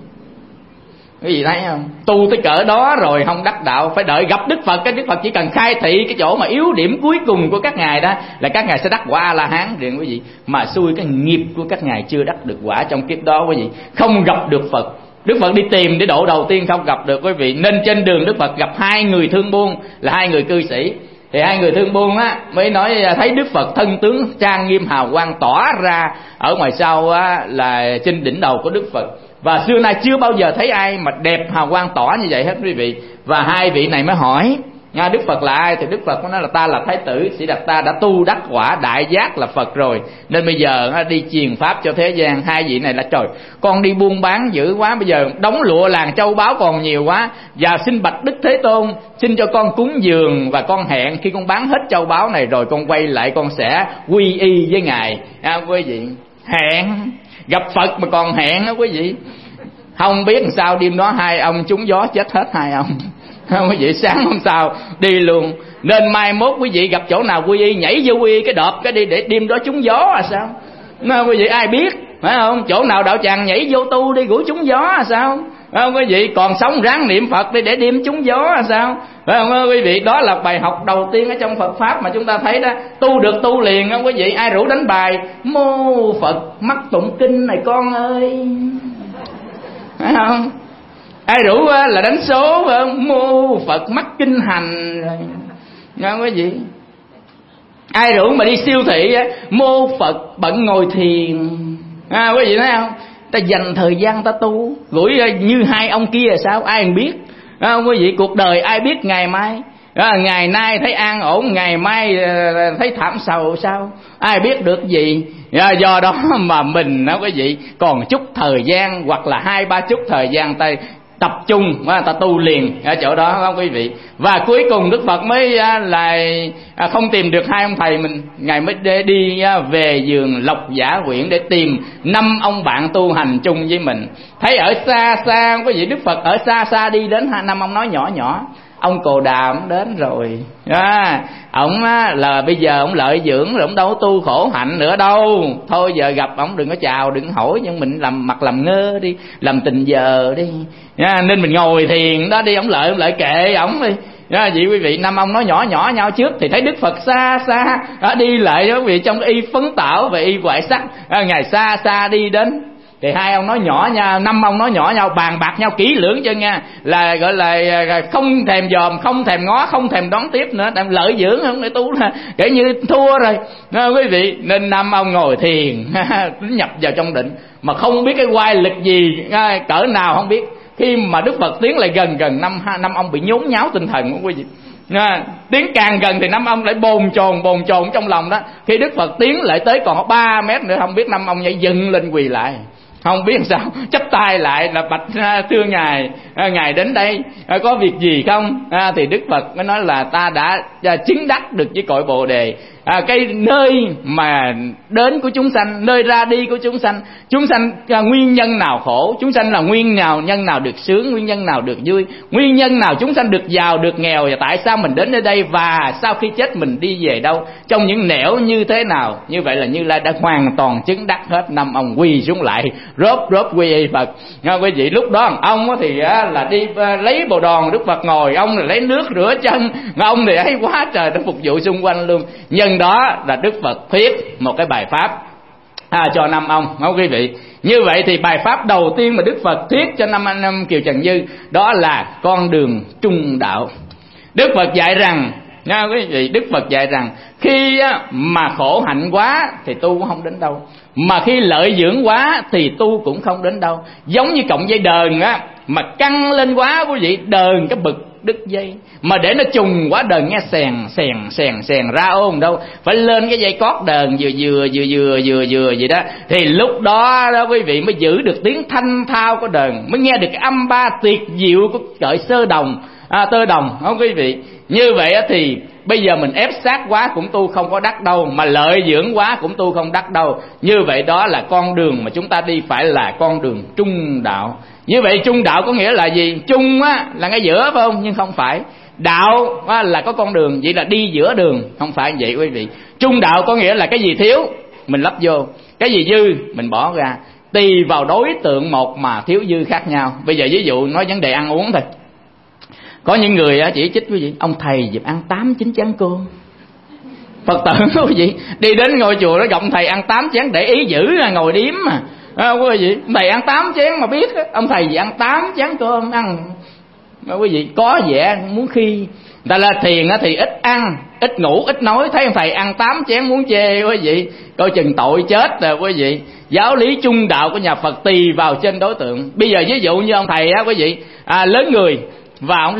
Quý vị thấy không? Tu tới cỡ đó rồi không đắc đạo, phải đợi gặp Đức Phật. Cái Đức Phật chỉ cần khai thị cái chỗ mà yếu điểm cuối cùng của các ngài đó là các ngài sẽ đắc quả A-la-hán liền quý vị. Mà xui cái nghiệp của các ngài chưa đắc được quả trong kiếp đó quý vị, không gặp được Phật. Đức Phật đi tìm để độ đầu tiên không gặp được quý vị, nên trên đường Đức Phật gặp hai người thương buôn, là hai người cư sĩ. Thì hai người thương buôn mới nói thấy Đức Phật thân tướng trang nghiêm hào quang tỏa ra ở ngoài sau là trên đỉnh đầu của Đức Phật. Và xưa nay chưa bao giờ thấy ai mà đẹp hào quang tỏa như vậy hết quý vị. Và hai vị này mới hỏi Đức Phật là ai? Thì Đức Phật có nói là ta là Thái tử Sĩ Đạt Ta, đã tu đắc quả đại giác là Phật rồi, nên bây giờ đi truyền pháp cho thế gian. Hai vị này là trời, con đi buôn bán dữ quá, bây giờ đóng lụa làng châu báu còn nhiều quá, và xin bạch Đức Thế Tôn xin cho con cúng dường, và con hẹn khi con bán hết châu báu này rồi con quay lại con sẽ quy y với ngài. Quý vị, hẹn gặp Phật mà còn hẹn đó quý vị. Không biết làm sao đêm đó hai ông trúng gió chết hết hai ông. Không quý vị, sáng hôm sau đi luôn. Nên mai mốt quý vị gặp chỗ nào quy y, nhảy vô quy y cái đợp cái đi, để đêm đó trúng gió là sao? Nói quý vị ai biết, phải không? Chỗ nào đạo tràng nhảy vô tu đi, rủi trúng gió là sao? Phải không quý vị? Còn sống ráng niệm Phật đi để đêm trúng gió là sao? Phải không quý vị? Đó là bài học đầu tiên ở trong Phật pháp mà chúng ta thấy đó. Tu được tu liền không quý vị? Ai rủ đánh bài mô Phật mắc tụng kinh này con ơi, phải không? Ai rủ là đánh số, phải không? Mô Phật mắc kinh hành rồi, nghe quý vị? Ai rủ mà đi siêu thị mô Phật bận ngồi thiền, quý vị thấy không? Ta dành thời gian ta tu, rủi như hai ông kia là sao? Ai biết? Quý vị, cuộc đời ai biết ngày mai? Ngày nay thấy an ổn, ngày mai thấy thảm sầu sao? Ai biết được gì? Do đó mà mình quý vị còn chút thời gian, hoặc là 2-3 chút thời gian ta tập trung, ta tu liền ở chỗ đó, không quý vị? Và cuối cùng Đức Phật mới là không tìm được hai ông thầy mình, ngài mới đi về vườn Lộc Giả Quyển để tìm 5 ông bạn tu hành chung với mình. Thấy ở xa xa quý vị, Đức Phật ở xa xa đi đến 5 ông nói nhỏ nhỏ. Ông Cồ Đàm đến rồi, ổng là bây giờ ổng lợi dưỡng rồi, ổng đâu có tu khổ hạnh nữa đâu. Thôi giờ gặp ổng đừng có chào, đừng hỏi, nhưng mình làm mặt làm ngơ đi, làm tình giờ đi, nên mình ngồi thiền đó đi. Ổng lợi kệ ổng đi. Vậy quý vị, 5 ông nói nhỏ nhỏ nhau trước thì thấy Đức Phật xa xa đi lại quý vị, trong y phấn tảo và y hoại sắc, ngài xa xa đi đến. Thì hai ông nói nhỏ nhau, 5 ông nói nhỏ nhau, bàn bạc nhau kỹ lưỡng cho nha, là gọi là không thèm dòm, không thèm ngó, không thèm đón tiếp nữa, đang lợi dưỡng không để tu, kể như thua rồi quý vị. Nên 5 ông ngồi thiền nhập vào trong định mà không biết cái oai lực gì cỡ nào không biết. Khi mà Đức Phật tiến lại gần 5 ông bị nhốn nháo tinh thần của quý vị. Tiến càng gần thì 5 ông lại bồn chồn trong lòng đó. Khi Đức Phật tiến lại tới còn 3 mét nữa, không biết 5 ông nhảy dựng lên quỳ lại, không biết sao, chắp tay lại là bạch thưa ngài, ngài đến đây có việc gì không? Thì Đức Phật mới nói là ta đã chứng đắc được với cội bồ đề, cái nơi mà đến của chúng sanh, nơi ra đi của chúng sanh. Chúng sanh nguyên nhân nào khổ, chúng sanh là nguyên nhân nào được sướng, nguyên nhân nào được vui, nguyên nhân nào chúng sanh được giàu được nghèo, và tại sao mình đến nơi đây, và sau khi chết mình đi về đâu, trong những nẻo như thế nào. Như vậy là Như Lai đã hoàn toàn chứng đắc hết. Năm ông quỳ xuống lại rốp quy y Phật. Quý vị, lúc đó ông thì là đi lấy bồ đòn, Đức Phật ngồi, ông là lấy nước rửa chân, mà ông thì ấy quá trời đã phục vụ xung quanh luôn. Nhân đó là Đức Phật thuyết một cái bài pháp cho năm ông. Quý vị, như vậy thì bài pháp đầu tiên mà Đức Phật thuyết cho năm Kiều Trần Như đó là con đường trung đạo. Đức Phật dạy rằng, quý vị, Đức Phật dạy rằng khi mà khổ hạnh quá thì tu cũng không đến đâu, mà khi lợi dưỡng quá thì tu cũng không đến đâu. Giống như cọng dây đờn mà căng lên quá, quý vị, đờn cái bực đứt dây, mà để nó trùng quá đờn nghe xèn ra ôn đâu, phải lên cái dây cót đờn vừa vậy đó, thì lúc đó quý vị mới giữ được tiếng thanh thao của đờn, mới nghe được cái âm ba tuyệt diệu của cởi tơ đồng, không quý vị? Như vậy thì bây giờ mình ép sát quá cũng tu không có đắc đâu, mà lợi dưỡng quá cũng tu không đắc đâu. Như vậy đó là con đường mà chúng ta đi phải là con đường trung đạo. Như vậy trung đạo có nghĩa là gì? Trung là ngay giữa, phải không? Nhưng không phải. Đạo là có con đường, vậy là đi giữa đường, không phải vậy quý vị. Trung đạo có nghĩa là cái gì thiếu mình lấp vô, cái gì dư mình bỏ ra, tùy vào đối tượng một mà thiếu dư khác nhau. Bây giờ ví dụ nói vấn đề ăn uống thôi. Có những người chỉ trích quý vị, ông thầy dịp ăn 8-9 chén cơm. Phật tử quý vị, đi đến ngôi chùa đó gặp thầy ăn 8 chén để ý dữ là ngồi điếm mà. Quý vị, thầy ăn 8 chén mà biết ông thầy gì ăn 8 chén cơm ăn. Quý vị, có vẻ muốn khi người ta là thiền thì ít ăn, ít ngủ, ít nói, thấy ông thầy ăn 8 chén muốn chê. Quý vị, coi chừng tội chết rồi quý vị. Giáo lý trung đạo của nhà Phật tùy vào trên đối tượng. Bây giờ ví dụ như ông thầy quý vị, lớn người và ông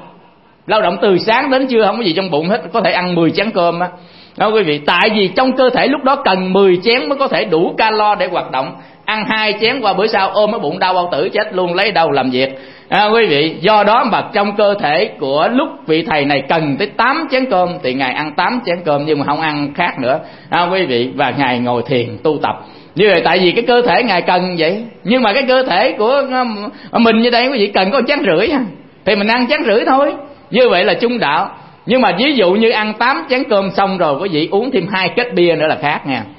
lao động từ sáng đến trưa, không có gì trong bụng hết, có thể ăn 10 chén cơm đó quý vị. Tại vì trong cơ thể lúc đó cần 10 chén mới có thể đủ calo để hoạt động. Ăn 2 chén qua bữa sau ôm cái bụng đau bao tử chết luôn, lấy đâu làm việc. Quý vị, do đó mà trong cơ thể của lúc vị thầy này cần tới 8 chén cơm thì ngài ăn 8 chén cơm, nhưng mà không ăn khác nữa quý vị. Và ngài ngồi thiền tu tập như vậy, tại vì cái cơ thể ngài cần vậy. Nhưng mà cái cơ thể của mình như đây quý vị cần có 1,5 chén thì mình ăn 1,5 chén thôi. Như vậy là trung đạo. Nhưng mà ví dụ như ăn 8 chén cơm xong rồi quý vị uống thêm 2 kết bia nữa là khác nha.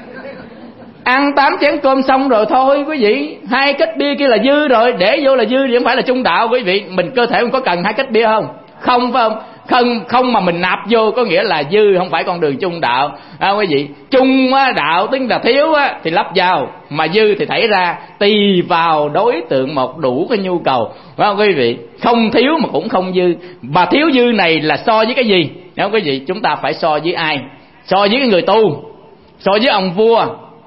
Ăn 8 chén cơm xong rồi thôi quý vị, 2 kết bia kia là dư rồi, để vô là dư thì không phải là trung đạo quý vị. Mình cơ thể mình có cần 2 kết bia không? Không, phải không? Không mà mình nạp vô có nghĩa là dư, không phải con đường trung đạo. Quý vị, trung đạo tức là thiếu thì lắp vào, mà dư thì thảy ra, tùy vào đối tượng một, đủ cái nhu cầu. Quý vị, không thiếu mà cũng không dư. Mà thiếu dư này là so với cái gì? Quý vị, chúng ta phải so với ai? So với cái người tu, so với ông vua,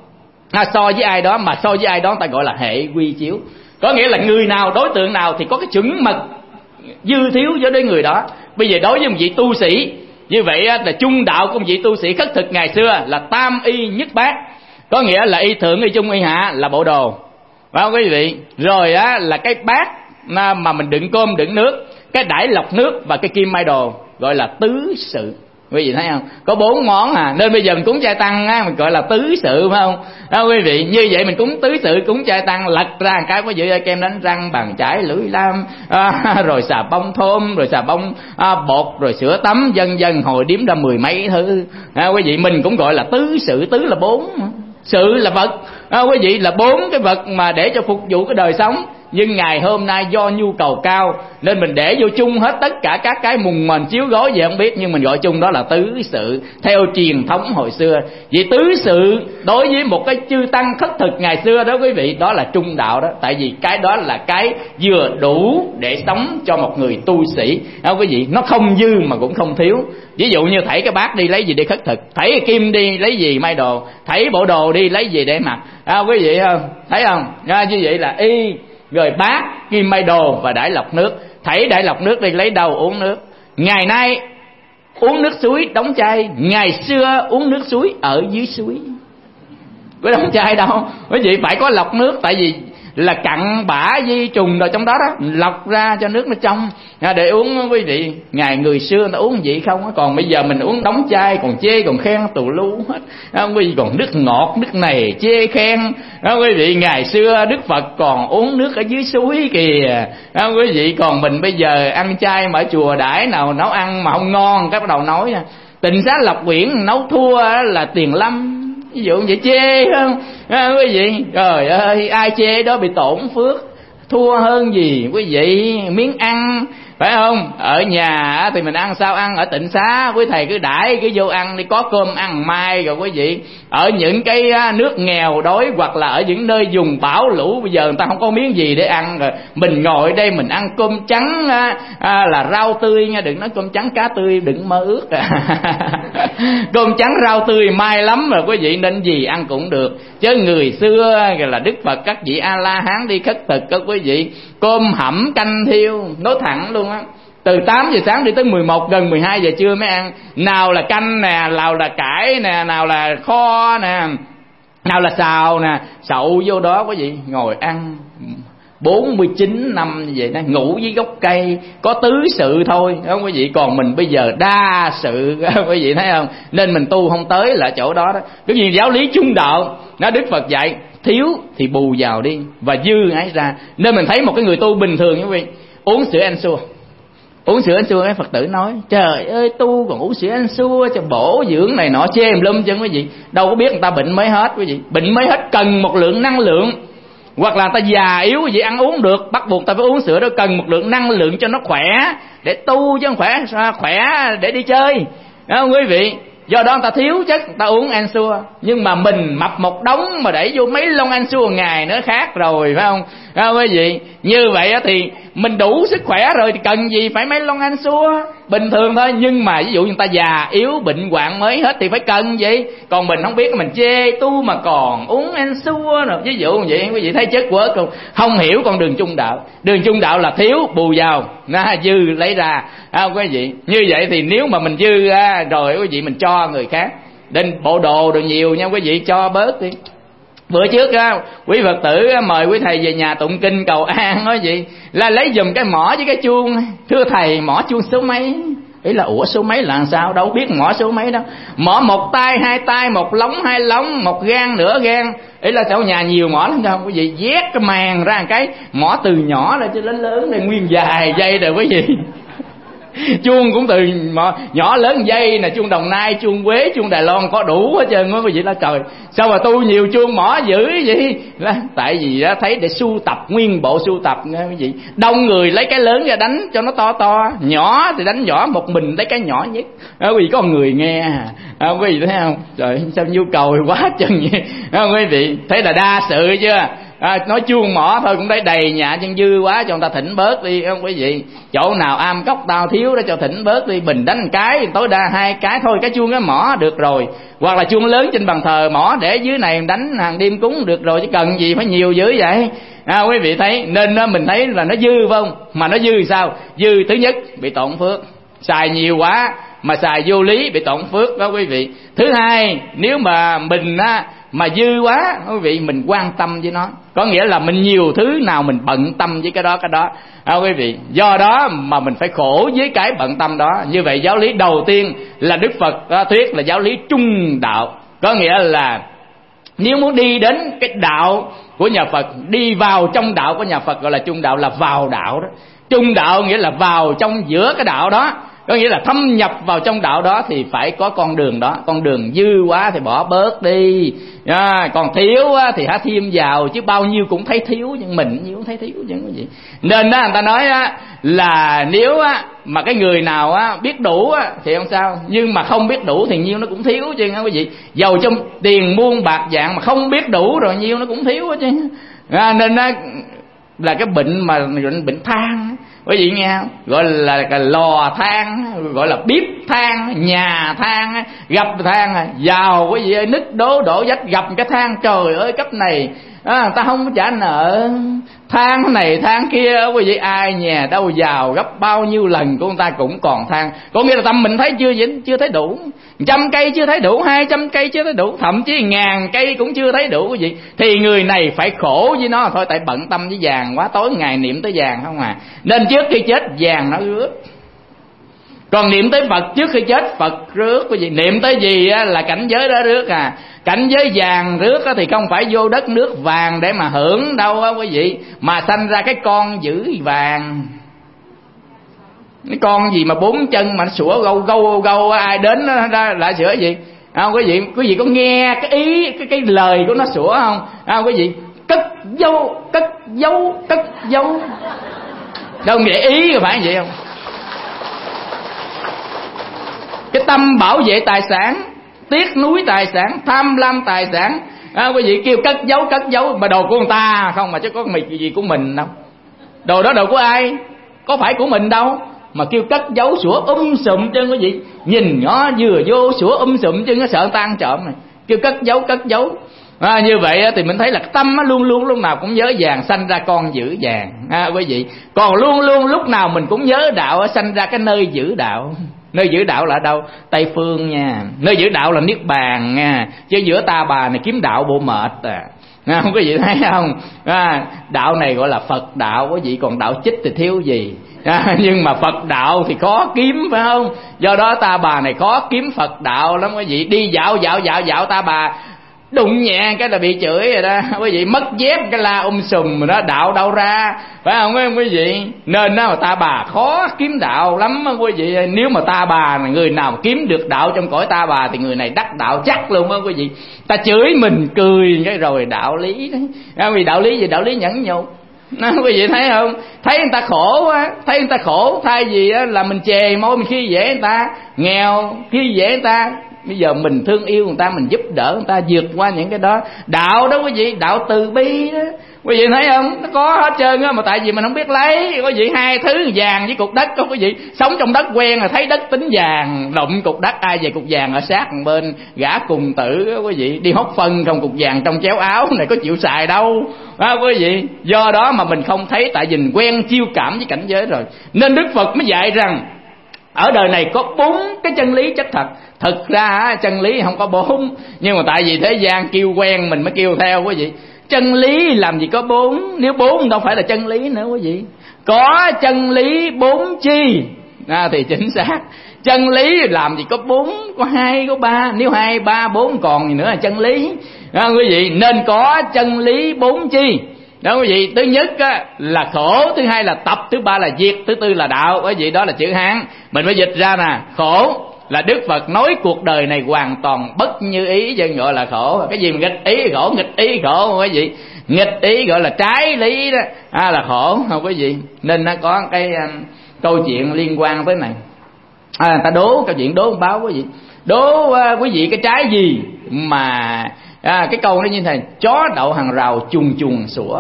so với ai đó. Mà so với ai đó ta gọi là hệ quy chiếu. Có nghĩa là người nào, đối tượng nào thì có cái chuẩn mực dư thiếu với đối người đó. Bây giờ đối với một vị tu sĩ, như vậy là trung đạo của một vị tu sĩ khất thực ngày xưa là tam y nhất bát. Có nghĩa là y thượng, y trung, y hạ là bộ đồ, phải không quý vị? Rồi là cái bát mà mình đựng cơm đựng nước, cái đãi lọc nước và cái kim mai đồ, gọi là tứ sự. Quý vị thấy không? Có 4 món nên bây giờ mình cúng chay tăng mình gọi là tứ sự, phải không? Quý vị, như vậy mình cúng tứ sự, cúng chay tăng, lật ra cái quý vị, kem đánh răng, bàn chải, lưỡi lam, rồi xà bông thơm, rồi xà bông bột, rồi sữa tắm, vân vân, hồi điếm ra 10 mấy thứ. Quý vị, mình cũng gọi là tứ sự. Tứ là 4, sự là vật. Quý vị, là 4 cái vật mà để cho phục vụ cái đời sống. Nhưng ngày hôm nay do nhu cầu cao nên mình để vô chung hết tất cả các cái mùng mền chiếu gối gì không biết, nhưng mình gọi chung đó là tứ sự theo truyền thống hồi xưa. Vì tứ sự đối với một cái chư tăng khất thực ngày xưa đó quý vị, đó là trung đạo đó. Tại vì cái đó là cái vừa đủ để sống cho một người tu sĩ quý vị. Nó không dư mà cũng không thiếu. Ví dụ như thảy cái bát đi lấy gì để khất thực, thảy cái kim đi lấy gì may đồ, thảy bộ đồ đi lấy gì để mặc. Quý vị không thấy không? Như vậy là y, rồi bát, kim may đồ và đãi lọc nước. Thảy đãi lọc nước đi lấy đâu uống nước. Ngày nay uống nước suối đóng chai, ngày xưa uống nước suối ở dưới suối, có đóng chai đâu. Quý vị phải có lọc nước. Tại vì là cặn bã vi trùng rồi trong đó đó, lọc ra cho nước nó trong để uống quý vị. Ngày người xưa người ta uống vậy không, còn bây giờ mình uống đóng chai còn chê còn khen tù lu hết, quý vị. Còn nước ngọt nước này chê khen quý vị. Ngày xưa Đức Phật còn uống nước ở dưới suối kìa quý vị. Còn mình bây giờ ăn chay mà ở chùa đãi nào nấu ăn mà không ngon cái bắt đầu nói Tịnh Xá Lộc Quyển nấu thua là Tiền Lâm, ví dụ vậy chê không quý vị. Trời ơi, ai chê đó bị tổn phước, thua hơn gì quý vị miếng ăn, phải không? Ở nhà thì mình ăn sao ăn, ở Tịnh Xá quý thầy cứ đãi cứ vô ăn đi, có cơm ăn mai rồi quý vị. Ở những cái nước nghèo đói hoặc là ở những nơi vùng bão lũ bây giờ người ta không có miếng gì để ăn, rồi mình ngồi đây mình ăn cơm trắng là rau tươi nha, đừng nói cơm trắng cá tươi, đừng mơ ước cơm trắng rau tươi mai lắm rồi quý vị, nên gì ăn cũng được. Chứ người xưa là Đức Phật các vị A La Hán đi khất thực các quý vị, cơm hẩm canh thiêu, nói thẳng luôn á, từ 8 giờ sáng đi tới 11 gần 12 giờ trưa mới ăn. Nào là canh nè, nào là cải nè, nào là kho nè, nào là xào nè, sậu vô đó quý vị ngồi ăn 49 năm như vậy đó, ngủ dưới gốc cây, có tứ sự thôi, đúng không quý vị? Còn mình bây giờ đa sự, quý vị thấy không? Nên mình tu không tới là chỗ đó đó. Cái gì giáo lý trung đạo, nó Đức Phật dạy thiếu thì bù vào đi và dư ấy ra. Nên mình thấy một cái người tu bình thường như quý vị uống sữa Ensure, uống sữa Ensure, cái Phật tử nói trời ơi tu còn uống sữa Ensure cho bổ dưỡng này nọ chê lum chân quý vị. Đâu có biết người ta bệnh mới hết quý vị, bệnh mới hết cần một lượng năng lượng, hoặc là người ta già yếu quý vị ăn uống được, bắt buộc ta phải uống sữa đó, cần một lượng năng lượng cho nó khỏe để tu chứ không khỏe để đi chơi, đúng không quý vị? Do đó người ta thiếu chất, người ta uống Ensure. Nhưng mà mình mập một đống mà đẩy vô mấy lon Ensure ngày nữa khác rồi, phải không? Quý vị, như vậy thì mình đủ sức khỏe rồi thì cần gì phải mấy lon Ensure, bình thường thôi. Nhưng mà ví dụ người ta già yếu bệnh hoạn mới hết thì phải cần vậy. Còn mình không biết, mình chê tu mà còn uống Ensure rồi, ví dụ vậy quý vị thấy chất quớt không hiểu con đường trung đạo. Đường trung đạo là thiếu bù vào, dư lấy ra, quý vị. Như vậy thì nếu mà mình dư rồi quý vị mình cho người khác, đến bộ đồ đồ nhiều nha quý vị, cho bớt đi. Bữa trước quý Phật tử mời quý thầy về nhà tụng kinh cầu an, nói gì là lấy giùm cái mõ với cái chuông. Thưa thầy, mõ chuông số mấy? Ý là ủa số mấy là sao, đâu biết mõ số mấy đâu. Mõ một tay, hai tay, một lóng, hai lóng, một gang, nửa gang. Ý là chỗ nhà nhiều mõ lắm không quý vị, vét cái màn ra một cái mõ từ nhỏ lên cho đến lớn này nguyên dài dây rồi quý vị. Chuông cũng từ nhỏ lớn dây nè, chuông Đồng Nai, chuông Quế, chuông Đài Loan có đủ hết trơn á quý vị. Là trời sao mà tu nhiều chuông mõ dữ vậy? Là tại vì đó thấy để sưu tập, nguyên bộ sưu tập nha quý vị. Đông người lấy cái lớn ra đánh cho nó to to, nhỏ thì đánh nhỏ, một mình lấy cái nhỏ nhất quý vị. Có người nghe quý vị thấy không? Trời sao nhu cầu quá chừng vậy quý vị. Thấy là đa sự chưa? Nói chuông mõ thôi cũng thấy đầy nhà chân dư quá, cho người ta thỉnh bớt đi không quý vị. Chỗ nào am cốc tao thiếu đó cho thỉnh bớt đi, bình đánh một cái tối đa 2 cái thôi, cái chuông cái mõ được rồi. Hoặc là chuông lớn trên bàn thờ mõ để dưới này đánh hàng đêm cúng được rồi, chứ cần gì phải nhiều dữ vậy. Quý vị thấy nên mình thấy là nó dư phải không? Mà nó dư sao? Dư thứ nhất bị tổn phước, xài nhiều quá mà xài vô lý bị tổn phước đó quý vị. Thứ hai, nếu mà mình mà dư quá quý vị, mình quan tâm với nó, có nghĩa là mình nhiều thứ nào mình bận tâm với cái đó quý vị. Do đó mà mình phải khổ với cái bận tâm đó. Như vậy giáo lý đầu tiên là Đức Phật thuyết là giáo lý trung đạo, có nghĩa là nếu muốn đi đến cái đạo của nhà Phật, đi vào trong đạo của nhà Phật gọi là trung đạo, là vào đạo đó. Trung đạo nghĩa là vào trong giữa cái đạo đó, có nghĩa là thâm nhập vào trong đạo đó thì phải có con đường đó. Con đường dư quá thì bỏ bớt đi, còn thiếu thì hãy thêm vào, chứ bao nhiêu cũng thấy thiếu, nhưng mình nhiều cũng thấy thiếu chứ cái gì. Nên người ta nói là nếu mà cái người nào biết đủ thì không sao, nhưng mà không biết đủ thì nhiêu nó cũng thiếu chứ quý vị. Giàu trong tiền muôn bạc vàng mà không biết đủ rồi nhiêu nó cũng thiếu chứ. Nên là cái bệnh mà bệnh than quý vị nghe không? Gọi là cái lò than, gọi là bếp than, nhà than, gặp than giàu quý vị ơi, nứt đố đổ vách gặp cái than, trời ơi cấp này ta không trả nợ, than này than kia quý vị, ai nhà đâu giàu gấp bao nhiêu lần của người ta cũng còn than. Có nghĩa là tâm mình thấy chưa thấy đủ, 100 cây chưa thấy đủ, 200 cây chưa thấy đủ, thậm chí 1000 cây cũng chưa thấy đủ quý vị. Thì người này phải khổ với nó thôi, tại bận tâm với vàng quá, tối ngày niệm tới vàng không à. Nên trước khi chết vàng nó rước, còn niệm tới Phật trước khi chết Phật rước quý vị. Niệm tới gì là cảnh giới đó rước à. Cảnh giới vàng rước thì không phải vô đất nước vàng để mà hưởng đâu á quý vị, mà sanh ra cái con dữ vàng. Cái con gì mà 4 chân mà nó sủa gâu gâu ai đến nó lại sủa gì không quý vị? Quý vị có nghe cái ý cái lời của nó sủa không quý vị? Cất dấu đâu nghĩa ý rồi phải vậy không? Cái tâm bảo vệ tài sản, tiếc nuối tài sản, tham lam tài sản, quý vị kêu cất giấu, mà đồ của người ta không, mà chứ có gì của mình đâu. Đồ đó đồ của ai? Có phải của mình đâu mà kêu cất giấu sủa sùm chân quý vị. Nhìn nó vừa vô sủa sùm chân, nó sợ người ta ăn trộm này, kêu cất giấu. Như vậy thì mình thấy là tâm luôn lúc nào cũng nhớ vàng, sanh ra con giữ vàng quý vị. Còn luôn lúc nào mình cũng nhớ đạo, sanh ra cái nơi giữ đạo. Nơi giữ đạo là ở đâu? Tây phương nha. Nơi giữ đạo là niết bàn nha. Chứ giữa ta bà này kiếm đạo bộ mệt không có gì thấy không? Đạo này gọi là Phật đạo quý vị, còn đạo chích thì thiếu gì. Nhưng mà Phật đạo thì khó kiếm phải không? Do đó ta bà này khó kiếm Phật đạo lắm quý vị. Đi dạo ta bà đụng nhẹ cái là bị chửi rồi đó quý vị, mất dép cái la sùm rồi đó, đạo đâu ra phải không quý vị? Nên đó mà ta bà khó kiếm đạo lắm quý vị. Nếu mà ta bà người nào mà kiếm được đạo trong cõi ta bà thì người này đắc đạo chắc luôn á quý vị. Ta chửi mình cười cái rồi đạo lý đấy. Vì đạo lý gì? Đạo lý nhẫn nhục. Quý vị thấy không? Thấy người ta khổ quá, thấy người ta khổ, thay vì là mình chề môi mình khi dễ người ta nghèo, khi dễ người ta, bây giờ mình thương yêu người ta, mình giúp đỡ người ta vượt qua những cái đó. Đạo đó quý vị, đạo từ bi đó quý vị thấy không? Nó có hết trơn á, mà tại vì mình không biết lấy quý vị. Hai thứ vàng với cục đất đó quý vị. Sống trong đất quen là thấy đất tính vàng, động cục đất ai về cục vàng ở sát một bên, gã cùng tử đó quý vị, đi hốt phân không cục vàng trong chéo áo này có chịu xài đâu quý vị. Do đó mà mình không thấy, tại vì mình quen chiêu cảm với cảnh giới rồi. Nên Đức Phật mới dạy rằng ở đời này có 4 cái chân lý chất thật. Thực ra chân lý không có 4, nhưng mà tại vì thế gian kêu quen mình mới kêu theo quý vị. Chân lý làm gì có 4, nếu 4 đâu phải là chân lý nữa quý vị. Có chân lý 4 chi thì chính xác. Chân lý làm gì có 4, có 2, có 3. Nếu 2, 3, 4 còn gì nữa là chân lý quý vị. Nên có chân lý 4 chi đó quý vị. Thứ nhất là khổ, thứ hai là tập, thứ ba là diệt, thứ tư là đạo quý vị. Đó là chữ Hán, mình phải dịch ra nè. Khổ là Đức Phật nói cuộc đời này hoàn toàn bất như ý, dân gọi là khổ. Cái gì mà nghịch ý khổ quý vị. Nghịch ý gọi là trái lý đó là khổ không quý vị. Nên nó có cái câu chuyện liên quan tới này. Ta đố câu chuyện, đố báo quý vị. Đố quý vị cái trái gì mà cái câu nó như thế này: chó đậu hàng rào chuồn sủa.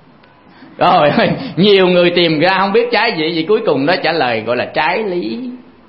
Rồi nhiều người tìm ra không biết trái gì, cuối cùng nó trả lời gọi là trái lý.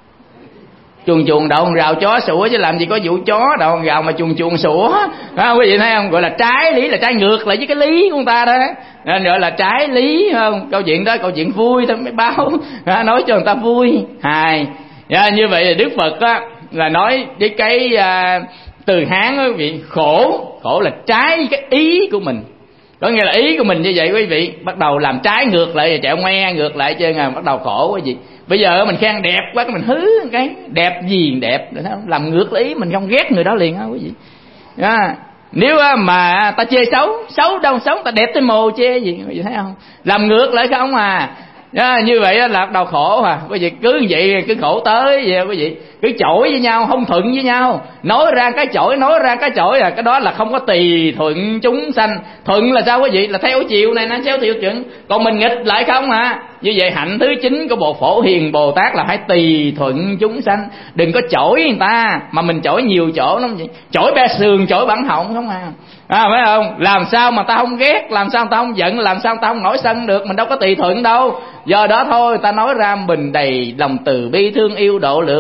Chuồn đậu hàng rào chó sủa, chứ làm gì có vụ chó đậu hàng rào mà chuồn sủa quý vị thấy không? Gọi là trái lý, là trái ngược lại với cái lý của người ta đó, nên gọi là trái lý không? Câu chuyện đó câu chuyện vui thôi mới báo nói cho người ta vui hài. Như vậy là Đức Phật là nói với cái từ Hán quý vị, khổ là trái cái ý của mình. Có nghĩa là ý của mình như vậy quý vị, bắt đầu làm trái ngược lại, chạy ngoe ngược lại chơi bắt đầu khổ quý vị. Bây giờ mình khen đẹp quá mình hứ cái đẹp gì đẹp, làm ngược ý mình, không ghét người đó liền á quý vị. Nếu mà ta chê xấu đâu xấu, ta đẹp tới mồ chê gì quý vị thấy không? Làm ngược lại không như vậy là bắt đầu khổ quý vị. Cứ vậy cứ khổ tới vậy quý vị, cứ chổi với nhau, không thuận với nhau, nói ra cái chổi cái đó là không có tùy thuận chúng sanh. Thuận là sao quý vị? Là theo chiều này nó theo chiều chuẩn, còn mình nghịch lại không Như vậy hạnh thứ 9 của Bộ Phổ Hiền Bồ Tát là phải tùy thuận chúng sanh. Đừng có chổi người ta, mà mình chổi nhiều chỗ lắm vậy. Chổi be sườn, chổi bản họng không phải không? Làm sao mà ta không ghét, làm sao ta không giận, làm sao ta không nổi sân được? Mình đâu có tùy thuận đâu. Do đó thôi ta nói ra mình đầy lòng từ bi thương yêu độ lượng, khôi kể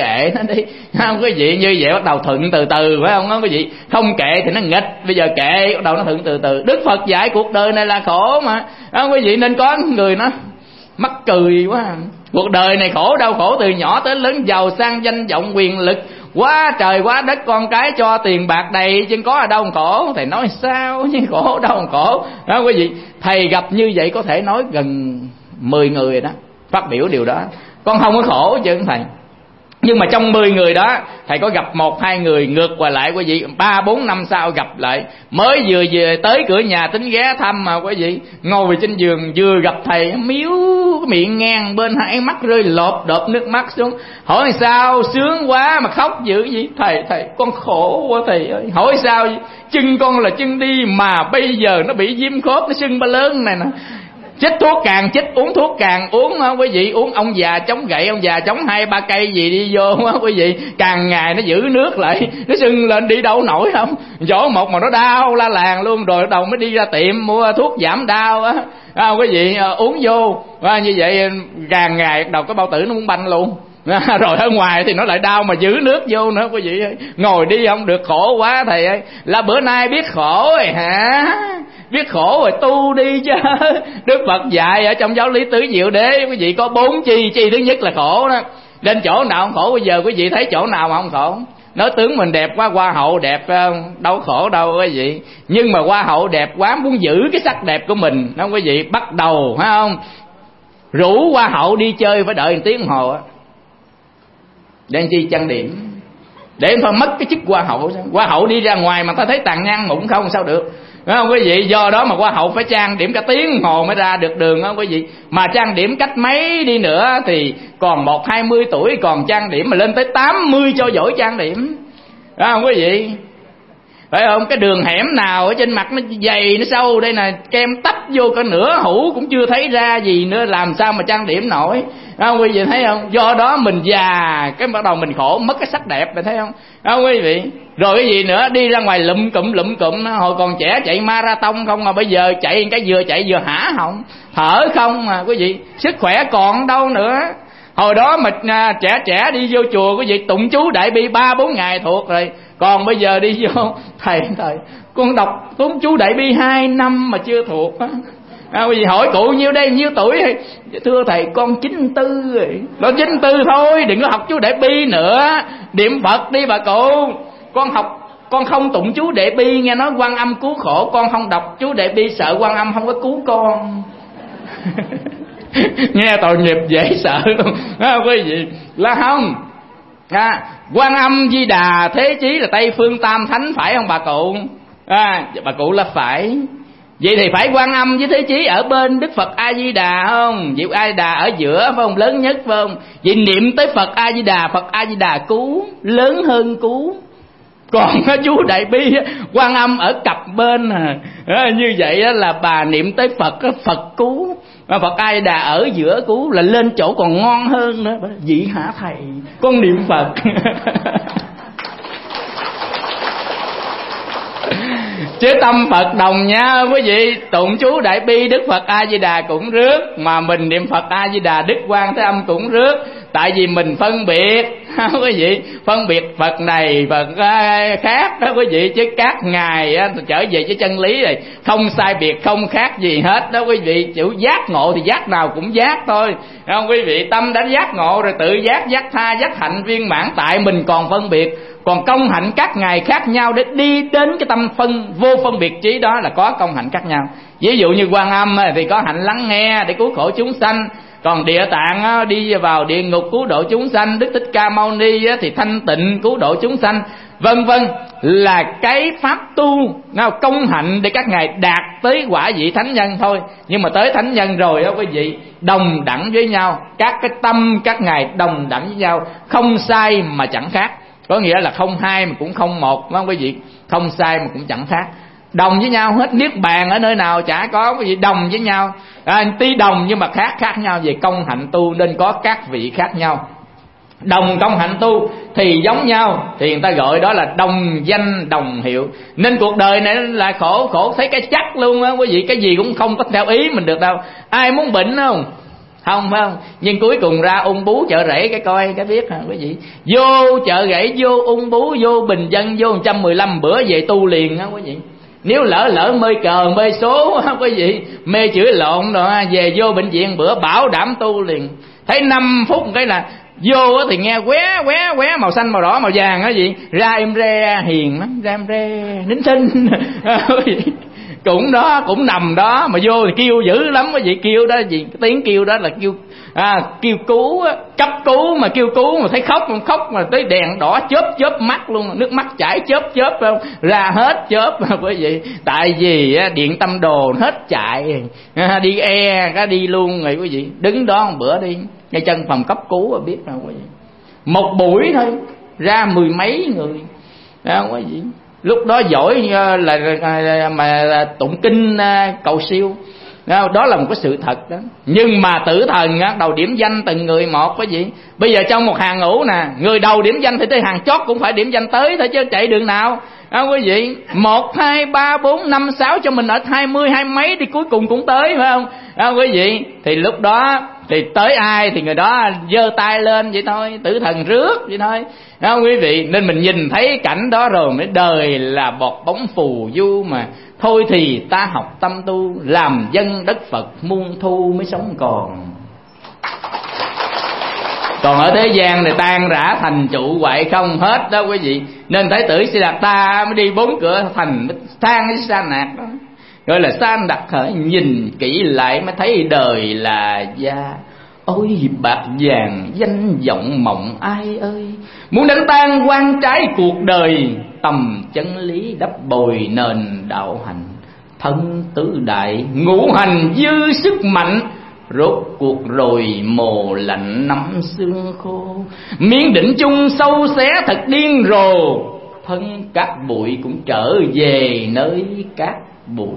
kệ nó đi, không quý vị. Như vậy bắt đầu thuận từ từ, phải không quý vị? Không kệ thì nó nghịch, bây giờ kệ bắt đầu nó thuận từ từ. Đức Phật dạy cuộc đời này là khổ mà, không quý vị? Nên có người nó mắc cười quá. Cuộc đời này khổ, đau khổ từ nhỏ tới lớn, giàu sang danh vọng quyền lực, quá trời quá đất, con cái cho tiền bạc đầy, chứ có ở đâu khổ. Thầy nói sao chứ khổ đâu khổ đó quý vị. Thầy gặp như vậy có thể nói gần 10 người đó phát biểu điều đó. Con không có khổ chứ thầy. Nhưng mà trong 10 người đó thầy có gặp 1-2 người ngược qua lại quý vị. 3-4 năm sau gặp lại, mới vừa về tới cửa nhà tính ghé thăm mà quý vị, ngồi trên giường vừa gặp thầy, miếu miệng ngang, bên hai mắt rơi lộp đột nước mắt xuống. Hỏi sao? Sướng quá mà khóc dữ gì? Thầy con khổ quá thầy ơi. Hỏi sao? Chân con là chân đi mà bây giờ nó bị viêm khớp, nó sưng ba lớn này nè. Chích thuốc càng chích, uống thuốc càng uống quý vị. Uống ông già chống gậy, ông già chống 2-3 cây gì đi vô quý vị, càng ngày nó giữ nước lại, nó sưng lên đi đâu nổi không. Chỗ một mà nó đau la làng luôn, rồi đầu mới đi ra tiệm mua thuốc giảm đau á, quý vị uống vô như vậy càng ngày đầu cái bao tử nó muốn banh luôn. Rồi ở ngoài thì nó lại đau mà giữ nước vô nữa quý vị ơi. Ngồi đi không được, khổ quá thầy ơi. Là bữa nay biết khổ rồi hả? Biết khổ rồi tu đi chứ. Đức Phật dạy ở trong giáo lý tứ diệu đế quý vị có 4 chi. Chi thứ nhất là khổ đó. Đến chỗ nào không khổ? Bây giờ quý vị thấy chỗ nào mà không khổ? Nói tướng mình đẹp quá, hoa hậu đẹp đâu khổ đâu quý vị. Nhưng mà hoa hậu đẹp quá, muốn giữ cái sắc đẹp của mình đó quý vị, bắt đầu phải không, rủ hoa hậu đi chơi phải đợi 1 tiếng đồng hồ á. Để chi? Trang điểm, để thôi mất cái chức hoa hậu. Hoa hậu đi ra ngoài mà ta thấy tàn nhang mụn không sao được, phải không quý vị? Do đó mà hoa hậu phải trang điểm cả tiếng đồng hồ mới ra được đường đó quý vị. Mà trang điểm cách mấy đi nữa thì còn 20 tuổi còn trang điểm, mà lên tới 80 cho giỏi trang điểm, phải không quý vị? Phải không? Cái đường hẻm nào ở trên mặt nó dày nó sâu, đây nè, kem tách vô cả nửa hũ cũng chưa thấy ra gì nữa, làm sao mà trang điểm nổi, phải không quý vị? Thấy không? Do đó mình già cái bắt đầu mình khổ, mất cái sắc đẹp rồi, thấy không? Phải không quý vị? Rồi cái gì nữa, đi ra ngoài lụm cụm, hồi còn trẻ chạy marathon không, mà bây giờ chạy cái vừa chạy vừa hả họng thở không mà quý vị, sức khỏe còn đâu nữa. Hồi đó mà trẻ đi vô chùa quý vị, tụng chú Đại Bi 3-4 ngày thuộc rồi. Còn bây giờ đi vô, thầy con đọc tụng chú Đại Bi 2 năm mà chưa thuộc á. Quý vị hỏi cụ nhiêu đây, nhiêu tuổi? Thưa thầy con 94 rồi. Đó 94 thôi, đừng có học chú Đại Bi nữa, niệm Phật đi bà cụ. Con không tụng chú Đại Bi, nghe nói Quan Âm cứu khổ, con không đọc chú Đại Bi sợ Quan Âm không có cứu con. Nghe tội nghiệp dễ sợ luôn quý vị. Là không Quan Âm Di Đà Thế Chí là Tây Phương Tam Thánh, phải không bà cụ? Bà cụ là phải. Vậy thì phải Quan Âm với Thế Chí ở bên Đức Phật A Di Đà không? Vậy A Di Đà ở giữa phải không? Lớn nhất phải không? Vậy niệm tới Phật A Di Đà, Phật A Di Đà cứu, lớn hơn cứu. Còn chú Đại Bi Quan Âm ở cặp bên như vậy là bà niệm tới Phật, Phật cứu, Phật A Di Đà ở giữa cứu, là lên chỗ còn ngon hơn nữa. Vậy hả thầy? Con niệm Phật. Chứ tâm Phật đồng nha quý vị. Tụng chú Đại Bi Đức Phật A Di Đà cũng rước, mà mình niệm Phật A Di Đà Đức Quan Thế Âm cũng rước. Tại vì mình phân biệt quý vị, phân biệt Phật này Phật khác đó quý vị. Chứ các ngài trở về với chân lý rồi, không sai biệt, không khác gì hết đó quý vị. Chữ giác ngộ thì giác nào cũng giác thôi, không quý vị? Tâm đã giác ngộ rồi, tự giác, giác tha, giác hạnh viên mãn. Tại mình còn phân biệt, còn công hạnh các ngài khác nhau để đi đến cái tâm vô phân biệt trí đó là có công hạnh khác nhau. Ví dụ như Quan Âm thì có hạnh lắng nghe để cứu khổ chúng sanh, còn Địa Tạng đi vào địa ngục cứu độ chúng sanh, Đức Thích Ca Mâu Ni thì thanh tịnh cứu độ chúng sanh, vân vân, là cái pháp tu công hạnh để các ngài đạt tới quả vị thánh nhân thôi. Nhưng mà tới thánh nhân rồi đó quý vị, đồng đẳng với nhau, các cái tâm các ngài đồng đẳng với nhau, không sai mà chẳng khác. Có nghĩa là không hai mà cũng không một, đúng không quý vị? Không sai mà cũng chẳng khác, đồng với nhau hết. Niết bàn ở nơi nào chả có quý vị, đồng với nhau. Tuy đồng nhưng mà khác nhau về công hạnh tu, nên có các vị khác nhau. Đồng công hạnh tu thì giống nhau, thì người ta gọi đó là đồng danh đồng hiệu. Nên cuộc đời này là khổ thấy cái chắc luôn á quý vị. Cái gì cũng không có theo ý mình được đâu. Ai muốn bệnh không? Không phải không? Nhưng cuối cùng ra ung bú chợ rẫy cái coi cái biết hả quý vị. Vô chợ rẫy, vô ung bú, vô bình dân, vô 115 bữa về tu liền á quý vị. Nếu lỡ mê cờ mê số quý vị, mê chửi lộn rồi về vô bệnh viện bữa bảo đảm tu liền. Thấy 5 phút cái là vô thì nghe qué màu xanh màu đỏ màu vàng á gì, ra em re hiền lắm, ra em re nín thinh cũng đó, cũng nằm đó mà vô thì kêu dữ lắm quý vị. Kêu đó gì, cái tiếng kêu đó là kêu cứu á, cấp cứu mà kêu cứu mà thấy khóc mà tới đèn đỏ chớp mắt luôn, nước mắt chảy chớp không ra hết chớp quý vị. Tại vì điện tâm đồ hết chạy đi đi luôn rồi quý vị. Đứng đó một bữa đi ngay chân phòng cấp cứu biết rồi quý vị. Một buổi thôi ra 10 mấy người quý vị. Lúc đó giỏi là tụng kinh cầu siêu, đó là một cái sự thật đó. Nhưng mà tử thần đầu điểm danh từng người một quý vị. Bây giờ trong một hàng ngũ nè, người đầu điểm danh thì tới hàng chót cũng phải điểm danh tới thôi chứ chạy đường nào quý vị. 1, 2, 3, 4, 5, 6 cho mình ở 20 mấy thì cuối cùng cũng tới phải không quý vị. Thì lúc đó thì tới ai thì người đó giơ tay lên vậy thôi, tử thần rước vậy thôi quý vị. Nên mình nhìn thấy cảnh đó rồi mới đời là bọt bóng phù du mà. Thôi thì ta học tâm tu, làm dân đất Phật muôn thu mới sống còn. Còn ở thế gian này tan rã thành trụ hoại không hết đó quý vị. Nên Thái tử Siddhartha mới đi 4 cửa thành than cái sa nạc đó, gọi là san đặt khởi. Nhìn kỹ lại mới thấy đời là gia, ôi bạc vàng danh vọng mộng ai ơi. Muốn đánh tan quan trái cuộc đời, tầm chân lý đắp bồi nền đạo hành. Thân tứ đại ngũ hành dư sức mạnh, rốt cuộc rồi mồ lạnh nắm xương khô. Miếng định chung sâu xé thật điên rồ, thân cát bụi cũng trở về nơi cát bụi.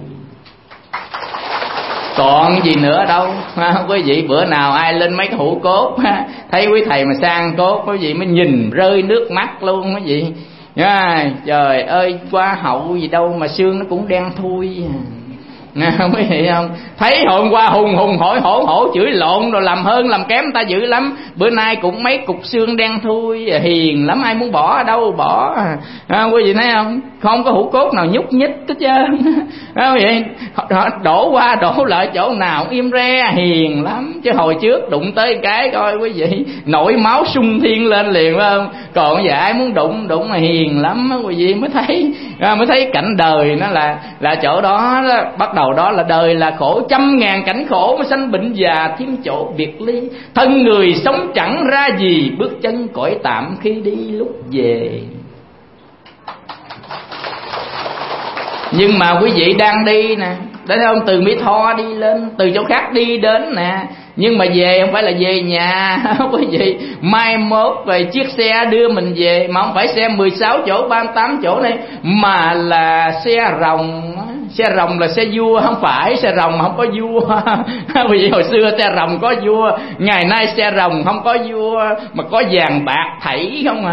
Còn gì nữa đâu quý vị. Bữa nào ai lên mấy cái hũ cốt thấy quý thầy mà sang cốt quý vị mới nhìn rơi nước mắt luôn quý vị. Trời ơi, qua hậu gì đâu mà xương nó cũng đen thui quý vị không? Thấy hôm qua hùng hỏi hổ chửi lộn rồi làm hơn làm kém ta dữ lắm. Bữa nay cũng mấy cục xương đen thui, hiền lắm, ai muốn bỏ ở đâu bỏ quý vị thấy không? Không có hũ cốt nào nhúc nhích hết trơn quý vị. Đổ qua đổ lại chỗ nào im re hiền lắm. Chứ hồi trước đụng tới cái coi quý vị nổi máu sung thiên lên liền phải không? Còn giờ ai muốn đụng mà hiền lắm quý vị. Mới thấy cảnh đời nó là chỗ đó, bắt đầu đó là đời là khổ, trăm ngàn cảnh khổ mới sanh bệnh già thêm chỗ biệt ly. Thân người sống chẳng ra gì, bước chân cõi tạm khi đi lúc về. Nhưng mà quý vị đang đi nè, thấy không? Từ Mỹ Tho đi lên, từ chỗ khác đi đến nè. Nhưng mà về không phải là về nhà quý vị. Mai mốt về chiếc xe đưa mình về, mà không phải xe 16 chỗ 38 chỗ này, mà là xe rồng. Xe rồng là xe vua, không phải xe rồng không có vua quý vị. Hồi xưa xe rồng có vua, ngày nay xe rồng không có vua, mà có vàng bạc thảy không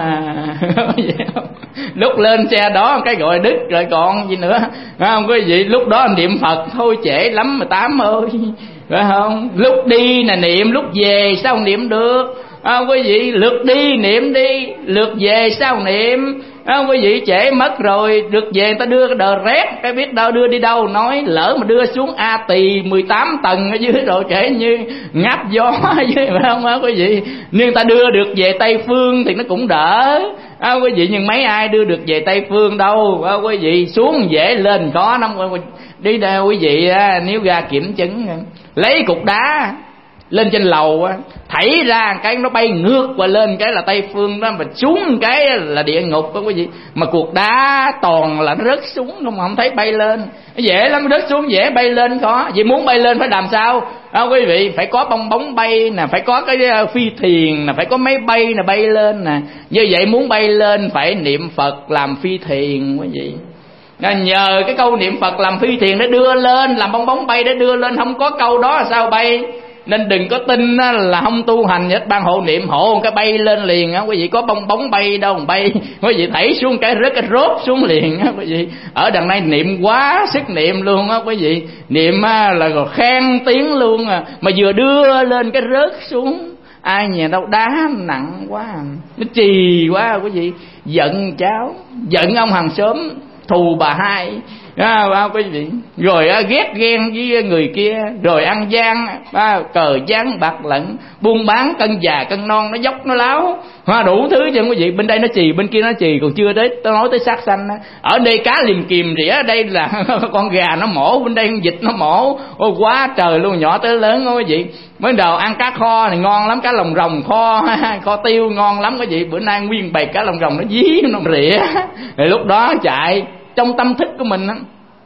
Lúc lên xe đó cái gọi đứt rồi còn gì nữa không quý vị. Lúc đó niệm Phật thôi trễ lắm mà Tám ơi, phải không? Lúc đi là niệm, lúc về sao niệm được quý vị. Lượt đi niệm đi, lượt về sao niệm quý vị. Trễ mất rồi, được về người ta đưa cái đờ rét, cái biết đâu đưa đi đâu. Nói lỡ mà đưa xuống A Tỳ 18 tầng ở dưới rồi trễ như ngáp gió ở dưới, phải không quý vị. Nhưng người ta đưa được về Tây Phương thì nó cũng đỡ quý vị. Nhưng mấy ai đưa được về Tây Phương đâu quý vị. Xuống dễ lên có lắm đi đâu quý vị. Nếu ra kiểm chứng, lấy cục đá lên trên lầu thảy ra cái nó bay ngược qua lên cái là Tây Phương đó, mà xuống cái là địa ngục đó quý vị. Mà cục đá toàn là nó rớt xuống không thấy bay lên. Dễ lắm, rớt xuống dễ, bay lên khó. Vậy muốn bay lên phải làm sao quý vị? Phải có bong bóng bay nè, phải có cái phi thuyền nè, phải có máy bay nè bay lên nè. Như vậy muốn bay lên phải niệm Phật làm phi thuyền quý vị. Nhờ cái câu niệm Phật làm phi thuyền để đưa lên, làm bong bóng bay để đưa lên. Không có câu đó là sao bay Nên đừng có tin là không tu hành hết, ban hộ niệm hộ cái bay lên liền á quý vị. Có bong bóng bay đâu mà bay, quý vị thảy xuống cái rốt xuống liền á quý vị. Ở đằng này niệm quá sức niệm luôn á quý vị, niệm là còn khen tiếng luôn mà vừa đưa lên cái rớt xuống. Ai nhà đâu đá nặng quá, nó trì quá quý vị. Giận cháu, giận ông hàng xóm, thù bà hai quý vị, rồi ghét ghen với người kia, rồi ăn gian cờ gián bạc lận, buôn bán cân già cân non, nó dốc nó láo đủ thứ chứ quý vị. Bên đây nó chì, bên kia nó chì, còn chưa tới tôi nói tới sát sanh. Ở đây cá liềm kìm rỉa, đây là con gà nó mổ, bên đây con vịt nó mổ. Ôi quá trời luôn, nhỏ tới lớn quý vị. Mới đầu ăn cá kho này ngon lắm, cá lồng rồng kho kho tiêu ngon lắm quý vị. Bữa nay nguyên bầy cá lồng rồng nó dí nó rỉa. Rồi lúc đó chạy trong tâm thức của mình á,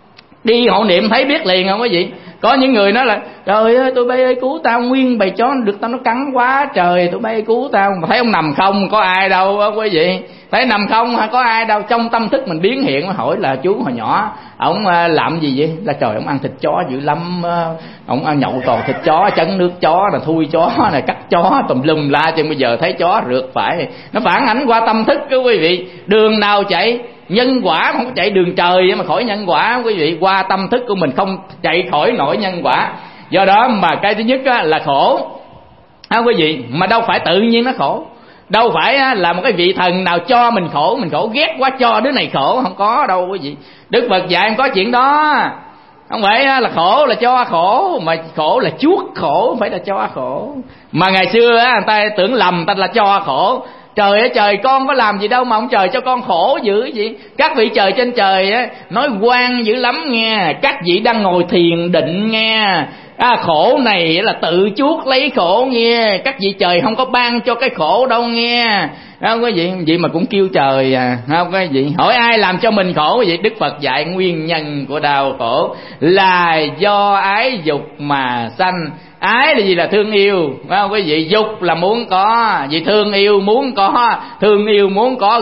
đi hộ niệm thấy biết liền không quý vị. Có những người nói là trời ơi tụi bay ơi cứu tao, nguyên bầy chó được tao nó cắn quá trời, tụi bay cứu tao. Mà thấy ông nằm không, có ai đâu quý vị. Thấy nằm không có ai đâu. Trong tâm thức mình biến hiện, hỏi là chú hồi nhỏ ông làm gì vậy? Là trời ông ăn thịt chó dữ lắm, ông nhậu toàn thịt chó, chấn nước chó, là thui chó, là cắt chó tùm lum la. Chứ bây giờ thấy chó rượt phải. Nó phản ánh qua tâm thức đó quý vị. Đường nào chạy nhân quả, không có chạy đường trời mà khỏi nhân quả quý vị. Qua tâm thức của mình không chạy khỏi nổi nhân quả. Do đó mà cái thứ nhất là khổ quý vị. Mà đâu phải tự nhiên nó khổ, đâu phải là một cái vị thần nào cho mình khổ ghét quá cho đứa này khổ, không có đâu quý vị. Đức Phật dạy không có chuyện đó. Không phải là khổ là cho khổ, mà khổ là chuốc khổ, không phải là cho khổ. Mà ngày xưa người ta tưởng lầm ta là cho khổ. Trời ơi trời, con có làm gì đâu mà ông trời cho con khổ dữ vậy. Các vị trời trên trời nói ngoan dữ lắm nghe. Các vị đang ngồi thiền định nghe. Khổ này là tự chuốc lấy khổ nghe. Các vị trời không có ban cho cái khổ đâu nghe. Không có gì vậy mà cũng kêu trời không có gì. Hỏi ai làm cho mình khổ vậy? Đức Phật dạy nguyên nhân của đau khổ là do ái dục mà sanh. Ái là gì? Là thương yêu, phải không quý vị? Dục là muốn có, vì thương yêu muốn có, thương yêu muốn có,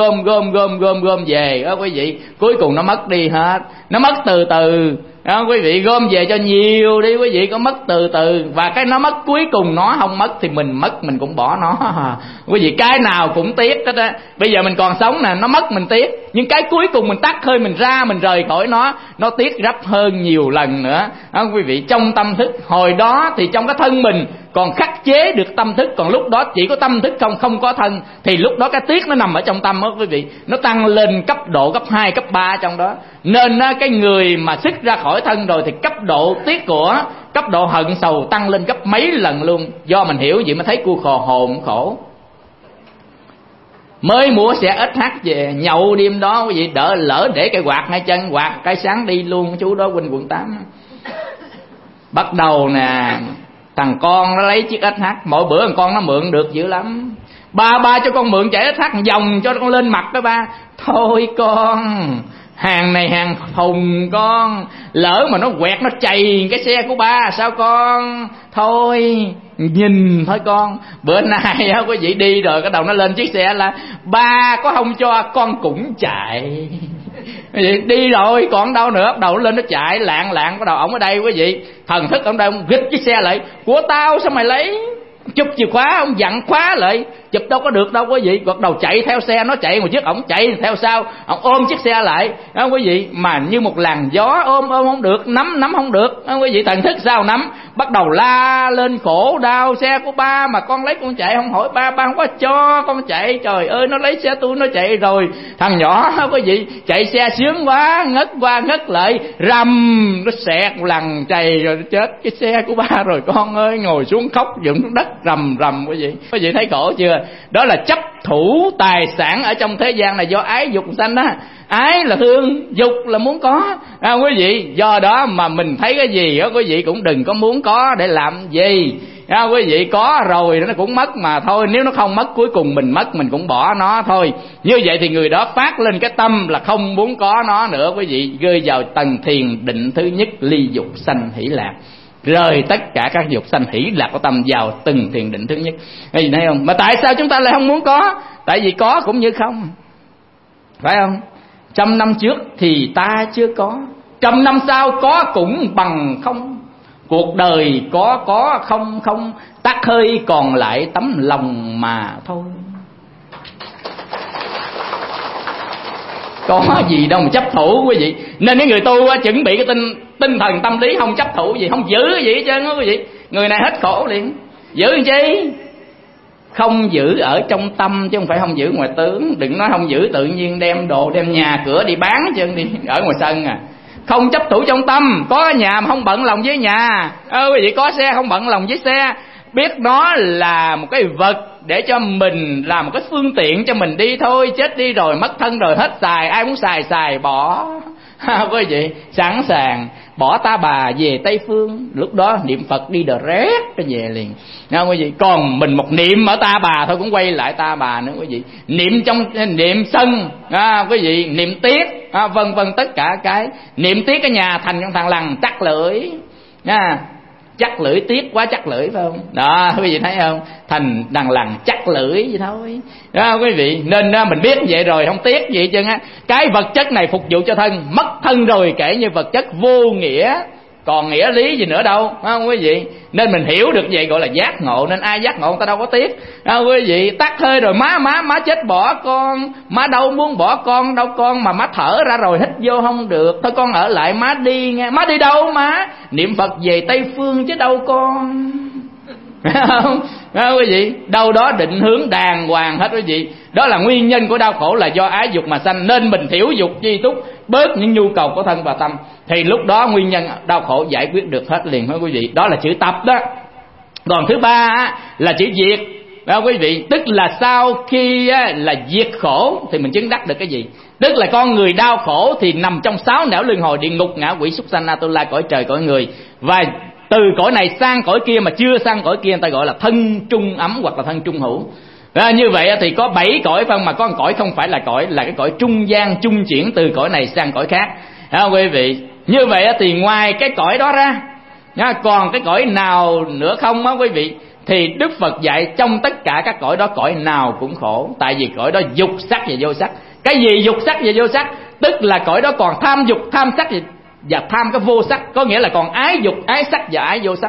gom về đó quý vị. Cuối cùng nó mất đi hết, nó mất từ từ đó quý vị. Gom về cho nhiều đi quý vị, có mất từ từ. Và cái nó mất cuối cùng nó không mất thì mình mất, mình cũng bỏ nó quý vị. Cái nào cũng tiếc hết á. Bây giờ mình còn sống nè, nó mất mình tiếc, nhưng cái cuối cùng mình tắt hơi mình ra, mình rời khỏi nó tiếc gấp hơn nhiều lần nữa đó quý vị. Trong tâm thức hồi đó thì trong cái thân mình còn khắc chế được tâm thức, còn lúc đó chỉ có tâm thức không có thân, thì lúc đó cái tiếc nó nằm ở trong tâm đó quý vị. Nó tăng lên cấp độ cấp 2, cấp 3 trong đó. Nên cái người mà xuất ra khỏi thân rồi thì cấp độ tiếc của cấp độ hận sầu tăng lên gấp mấy lần luôn. Do mình hiểu vậy mới thấy cua khò hồn khổ. Mới mua xe SH về nhậu đêm đó quý vị, lỡ để cái quạt ngay chân, quạt cái sáng đi luôn. Chú đó quanh quận 8 bắt đầu nè, thằng con nó lấy chiếc SH. Mỗi bữa thằng con nó mượn được dữ lắm. Ba cho con mượn chạy SH vòng cho con lên mặt đó ba. Thôi con, hàng này hàng thùng con, lỡ mà nó quẹt nó chày cái xe của ba sao con? Thôi nhìn thôi con. Bữa nay quý vị đi rồi cái đầu nó lên chiếc xe là ba có không cho con cũng chạy. Đi rồi còn đâu nữa, bắt đầu lên nó chạy lạng bắt đầu ổng ở đây quý vị, thần thức ổng đây, ông gịch chiếc xe lại. Của tao sao mày lấy? Chụp chìa khóa, ông dặn khóa lại, chụp đâu có được đâu quý vị. Bắt đầu chạy theo xe, nó chạy một chiếc, ổng chạy theo sau, ổng ôm chiếc xe lại đó quý vị. Mà như một làn gió, ôm không được, nắm không được đó quý vị. Thần thức sao nắm, bắt đầu la lên khổ đau. Xe của ba mà con lấy con chạy, không hỏi ba không có cho con chạy. Trời ơi, nó lấy xe tôi nó chạy rồi. Thằng nhỏ quý vị chạy xe sướng quá, ngất qua ngất lại, rầm nó xẹt lằn trầy rồi, chết cái xe của ba rồi con ơi. Ngồi xuống khóc dựng xuống đất rầm quý vị thấy khổ chưa? Đó là chấp thủ tài sản ở trong thế gian này do ái dục sanh đó. Ái là thương, dục là muốn có quý vị. Do đó mà mình thấy cái gì đó quý vị cũng đừng có muốn có để làm gì quý vị. Có rồi nó cũng mất mà thôi. Nếu nó không mất, cuối cùng mình mất, mình cũng bỏ nó thôi. Như vậy thì người đó phát lên cái tâm là không muốn có nó nữa quý vị. Rơi vào tầng thiền định thứ nhất, ly dục sanh hỷ lạc. Rời tất cả các dục sanh hỷ lạc của tâm vào từng thiền định thứ nhất. Thấy không? Mà tại sao chúng ta lại không muốn có? Tại vì có cũng như không, phải không? 100 năm trước thì ta chưa có, 100 năm sau có cũng bằng không. Cuộc đời có không tắt hơi, còn lại tấm lòng mà thôi. Có gì đâu mà chấp thủ quý vị. Nên những người tu chuẩn bị cái tinh thần tâm lý không chấp thủ gì, không giữ gì hết trơn á quý vị. Người này hết khổ liền. Giữ làm chi? Không giữ ở trong tâm chứ không phải không giữ ngoài tướng. Đừng nói không giữ tự nhiên đem đồ đem nhà cửa đi bán chứ đi ở ngoài sân à. Không chấp thủ trong tâm. Có nhà mà không bận lòng với nhà, quý vị, có xe không bận lòng với xe. Biết nó là một cái vật để cho mình làm một cái phương tiện cho mình đi thôi. Chết đi rồi, mất thân rồi, hết xài, ai muốn xài bỏ. Quý vị, sẵn sàng bỏ ta bà về Tây Phương. Lúc đó niệm Phật đi đờ rét cái về liền. Quý vị, còn mình một niệm ở ta bà thôi cũng quay lại ta bà nữa quý vị. Niệm trong niệm sân, quý vị, niệm tiếc, vân vân, tất cả cái niệm tiếc cái nhà thành trong thằng lằn chắc lưỡi nha. Chắc lưỡi tiếc quá chắc lưỡi phải không? Đó quý vị thấy không? Thành đằng lằn chắc lưỡi vậy thôi đó, quý vị. Nên mình biết vậy rồi không tiếc vậy chứ á. Cái vật chất này phục vụ cho thân, mất thân rồi kể như vật chất vô nghĩa, còn nghĩa lý gì nữa đâu, không quý vị. Nên mình hiểu được vậy gọi là giác ngộ. Nên ai giác ngộ người ta đâu có tiếc, quý vị. Tắt hơi rồi má chết bỏ con, má đâu muốn bỏ con đâu con, mà má thở ra rồi hít vô không được, thôi con ở lại má đi nghe. Má đi đâu má? Niệm Phật về Tây Phương chứ đâu con. Không quý vị, đâu đó định hướng đàng hoàng hết quý vị. Đó là nguyên nhân của đau khổ là do ái dục mà sanh. Nên mình thiểu dục chi túc, bớt những nhu cầu của thân và tâm, thì lúc đó nguyên nhân đau khổ giải quyết được hết liền hết quý vị. Đó là chữ tập đó. Còn thứ ba là chữ diệt đó quý vị. Tức là sau khi là diệt khổ thì mình chứng đắc được cái gì? Tức là con người đau khổ thì nằm trong 6 nẻo luân hồi: địa ngục, ngạ quỷ, súc sanh, Atula, cõi trời, cõi người. Và từ cõi này sang cõi kia mà chưa sang cõi kia người ta gọi là thân trung ấm hoặc là thân trung hữu. Như vậy thì có 7 cõi phân, mà có một cõi không phải là cõi, là cái cõi trung gian, trung chuyển từ cõi này sang cõi khác. Quý vị, như vậy thì ngoài cái cõi đó ra còn cái cõi nào nữa không quý vị? Thì Đức Phật dạy trong tất cả các cõi đó, cõi nào cũng khổ. Tại vì cõi đó dục sắc và vô sắc. Cái gì dục sắc và vô sắc? Tức là cõi đó còn tham dục, tham sắc và tham cái vô sắc, có nghĩa là còn ái dục, ái sắc và ái vô sắc.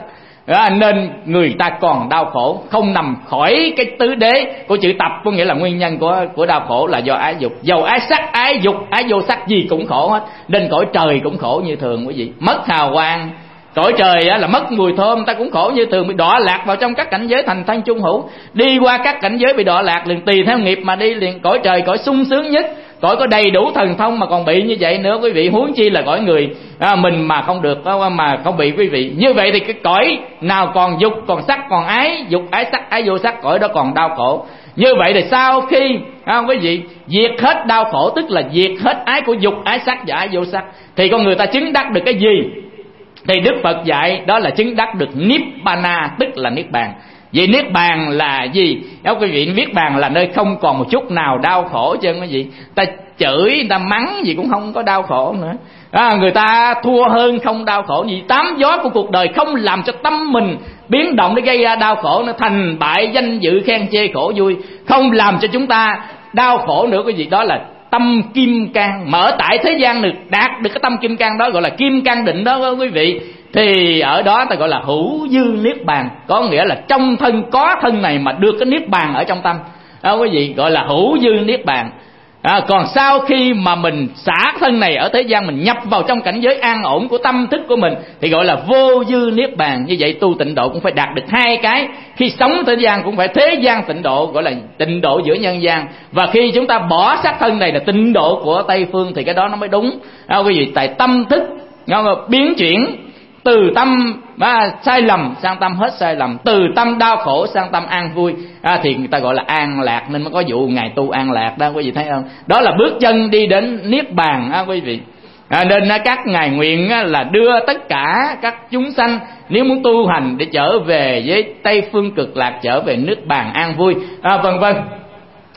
Nên người ta còn đau khổ, không nằm khỏi cái tứ đế của chữ tập. Có nghĩa là nguyên nhân của đau khổ là do ái dục. Dầu ái sắc, ái dục, ái vô sắc gì cũng khổ hết. Nên cõi trời cũng khổ như thường quý vị. Mất hào quang, cõi trời là mất mùi thơm, ta cũng khổ như thường, bị đọa lạc vào trong các cảnh giới thành thân trung hữu. Đi qua các cảnh giới bị đọa lạc liền, tùy theo nghiệp mà đi liền. Cõi trời cõi sung sướng nhất, cõi có đầy đủ thần thông mà còn bị như vậy nữa quý vị, huống chi là cõi người mình mà không được, mà không bị quý vị. Như vậy thì cái cõi nào còn dục, còn sắc, còn ái dục, ái sắc, ái vô sắc, cõi đó còn đau khổ. Như vậy thì sau khi quý vị diệt hết đau khổ, tức là diệt hết ái của dục, ái sắc và ái vô sắc, thì con người ta chứng đắc được cái gì? Thì Đức Phật dạy đó là chứng đắc được Nibbana, tức là niết bàn. Vậy niết bàn là gì? Đó quý vị, niết bàn là nơi không còn một chút nào đau khổ chứ quý vị. Ta chửi, người ta mắng gì cũng không có đau khổ nữa. Người ta thua hơn không đau khổ gì. Tám gió của cuộc đời không làm cho tâm mình biến động để gây ra đau khổ. Nó thành bại, danh dự, khen chê, khổ vui, không làm cho chúng ta đau khổ nữa quý vị. Đó là tâm kim cang. Mà ở tại thế gian được đạt được cái tâm kim cang đó, gọi là kim cang định đó quý vị, thì ở đó ta gọi là hữu dư niết bàn. Có nghĩa là trong thân có thân này mà được cái niết bàn ở trong tâm đó quý vị, gọi là hữu dư niết bàn. Còn sau khi mà mình xả thân này ở thế gian, mình nhập vào trong cảnh giới an ổn của tâm thức của mình thì gọi là vô dư niết bàn. Như vậy tu tịnh độ cũng phải đạt được hai cái. Khi sống thế gian cũng phải thế gian tịnh độ, gọi là tịnh độ giữa nhân gian. Và khi chúng ta bỏ xác thân này là tịnh độ của Tây Phương thì cái đó nó mới đúng quý vị. Tại tâm thức biến chuyển từ tâm sai lầm sang tâm hết sai lầm, từ tâm đau khổ sang tâm an vui, thì người ta gọi là an lạc. Nên mới có vụ ngày tu an lạc đó quý vị thấy không? Đó là bước chân đi đến niết bàn quý vị. Nên các ngài nguyện là đưa tất cả các chúng sanh nếu muốn tu hành để trở về với Tây Phương cực lạc, trở về nước bàn an vui, vân vân.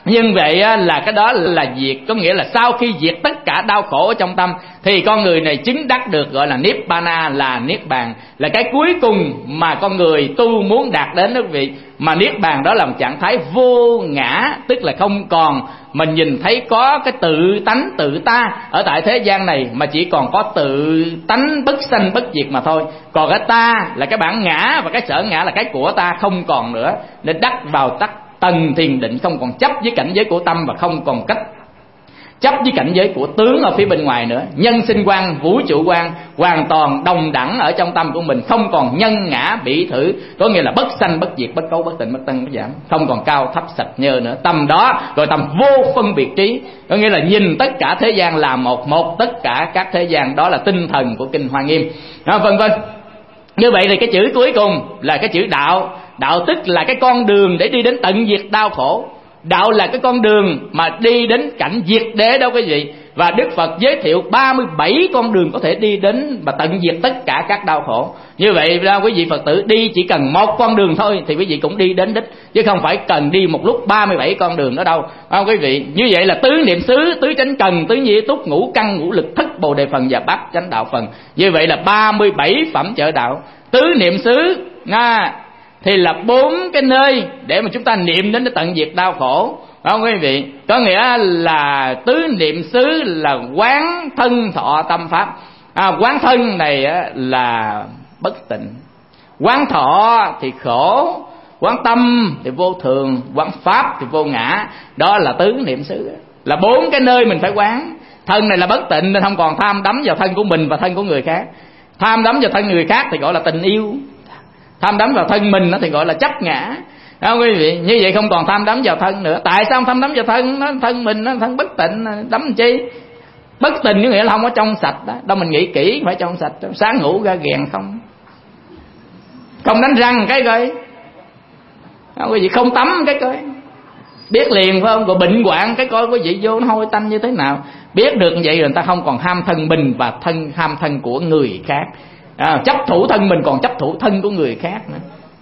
Nhưng vậy là cái đó là diệt, có nghĩa là sau khi diệt tất cả đau khổ ở trong tâm thì con người này chứng đắc được gọi là Nibbana, là Niết Bàn, là cái cuối cùng mà con người tu muốn đạt đến đó quý vị. Mà Niết Bàn đó là một trạng thái vô ngã, tức là không còn mình nhìn thấy có cái tự tánh tự ta ở tại thế gian này, mà chỉ còn có tự tánh bất sanh bất diệt mà thôi. Còn cái ta là cái bản ngã và cái sở ngã là cái của ta không còn nữa, để đắc vào tắc tầng thiền định, không còn chấp với cảnh giới của tâm và không còn cách chấp với cảnh giới của tướng ở phía bên ngoài nữa. Nhân sinh quan, vũ trụ quan hoàn toàn đồng đẳng ở trong tâm của mình, không còn nhân ngã bỉ thử, có nghĩa là bất sanh bất diệt, bất cấu bất tịnh, bất tăng bất giảm, không còn cao thấp sạch nhơ nữa. Tâm đó gọi tâm vô phân biệt trí, có nghĩa là nhìn tất cả thế gian là một, tất cả các thế gian, đó là tinh thần của kinh Hoa Nghiêm, vân vân. Như vậy thì cái chữ cuối cùng là cái chữ đạo. Đạo tức là cái con đường để đi đến tận diệt đau khổ. Đạo là cái con đường mà đi đến cảnh diệt đế đó quý vị. Và Đức Phật giới thiệu 37 con đường có thể đi đến và tận diệt tất cả các đau khổ. Như vậy ra quý vị Phật tử đi chỉ cần một con đường thôi thì quý vị cũng đi đến đích, chứ không phải cần đi một lúc 37 con đường đó đâu, không quý vị. Như vậy là tứ niệm xứ, tứ chánh cần, tứ nhĩ túc, ngũ căn, ngũ lực, thất bồ đề phần và bát chánh đạo phần. Như vậy là 37 phẩm trợ đạo. Tứ niệm xứ thì là 4 cái nơi để mà chúng ta niệm đến tận diệt đau khổ, không quý vị. Có nghĩa là tứ niệm xứ là quán thân thọ tâm pháp. Quán thân này là bất tịnh, quán thọ thì khổ, quán tâm thì vô thường, quán pháp thì vô ngã. Đó là tứ niệm xứ, là 4 cái nơi mình phải quán. Thân này là bất tịnh nên không còn tham đắm vào thân của mình và thân của người khác. Tham đắm vào thân người khác thì gọi là tình yêu, tham đắm vào thân mình thì gọi là chấp ngã, không quý vị. Như vậy không còn tham đắm vào thân nữa. Tại sao tham đắm vào thân? Nó thân mình, nó thân bất tịnh, đắm chi? Bất tịnh có nghĩa là không có trong sạch đó. Đâu mình nghĩ kỹ phải trong sạch. Sáng ngủ ra ghèn không đánh răng cái coi, không quý vị, không tắm cái coi, biết liền phải không? Rồi bệnh hoạn cái coi quý vị vô nó hôi tanh như thế nào. Biết được như vậy rồi người ta không còn ham thân mình và ham thân của người khác. Chấp thủ thân mình còn chấp thủ thân của người khác nữa.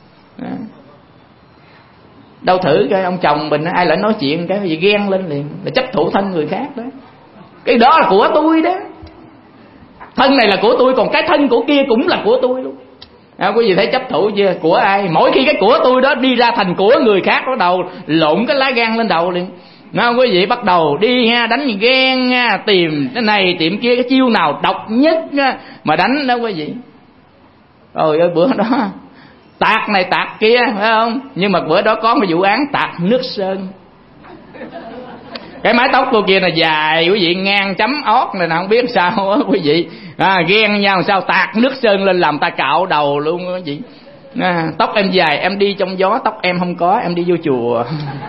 Đâu thử cái ông chồng mình ai lại nói chuyện cái gì ghen lên liền, là chấp thủ thân người khác đó. Cái đó là của tôi đó, thân này là của tôi, còn cái thân của kia cũng là của tôi luôn. Quý vị thấy chấp thủ chưa? Của ai? Mỗi khi cái của tôi đó đi ra thành của người khác, bắt đầu lộn cái lá gan lên đầu liền. Quý vị bắt đầu đi đánh ghen, tìm cái này tìm kia, cái chiêu nào độc nhất mà đánh đó quý vị. Ôi ơi, bữa đó tạc này tạc kia phải không? Nhưng mà bữa đó có một vụ án tạc nước sơn. Cái mái tóc cô kia là dài quý vị, ngang chấm ót này nào không biết sao á quý vị. Ghen nhau sao tạc nước sơn lên làm ta cạo đầu luôn quý vị. Tóc em dài, em đi trong gió, tóc em không có, em đi vô chùa.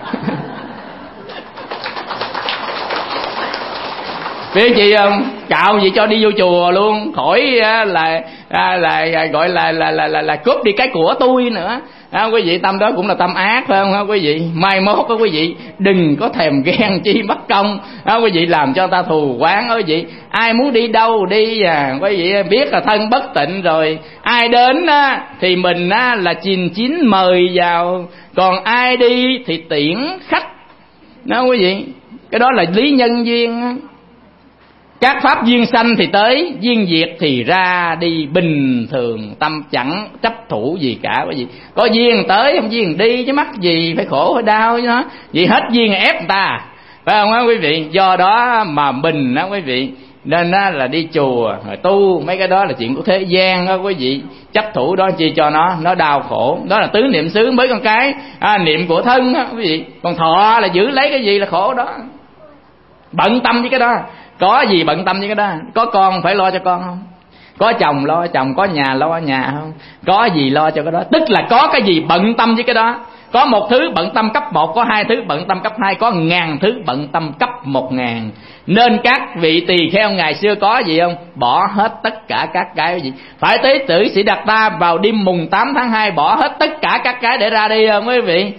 Biết gì không? Cạo gì cho đi vô chùa luôn, khỏi là gọi là cướp đi cái của tôi nữa. Quý vị, tâm đó cũng là tâm ác phải không quý vị? Mai mốt đó quý vị đừng có thèm ghen chi mất công, quý vị làm cho ta thù oán quý vị. Ai muốn đi đâu đi, quý vị biết là thân bất tịnh rồi, ai đến thì mình là chìm chín mời vào, còn ai đi thì tiễn khách đó quý vị. Cái đó là lý nhân duyên. Các pháp duyên sanh thì tới, duyên diệt thì ra đi bình thường, tâm chẳng chấp thủ gì cả quý vị. Có duyên tới, không duyên đi chứ mắc gì phải khổ phải đau với nó. Vì hết duyên ép người ta, phải không quý vị? Do đó mà mình đó quý vị, nên là đi chùa rồi tu mấy cái đó là chuyện của thế gian đó quý vị. Chấp thủ đó chi cho nó đau khổ. Đó là tứ niệm xứ mới con cái niệm của thân đó quý vị. Còn thọ là giữ lấy cái gì là khổ đó. Bận tâm với cái đó. Có gì bận tâm với cái đó? Có con phải lo cho con không? Có chồng lo cho chồng, có nhà lo cho nhà không? Có gì lo cho cái đó? Tức là có cái gì bận tâm với cái đó. Có một thứ bận tâm cấp 1, có 2 thứ bận tâm cấp 2, có 1000 thứ bận tâm cấp 1000. Nên các vị tỳ kheo ngày xưa có gì không? Bỏ hết tất cả các cái gì. Phải Tế Tử Sĩ Đạt Ta vào đêm mùng 8 tháng 2 bỏ hết tất cả các cái để ra đi không quý vị?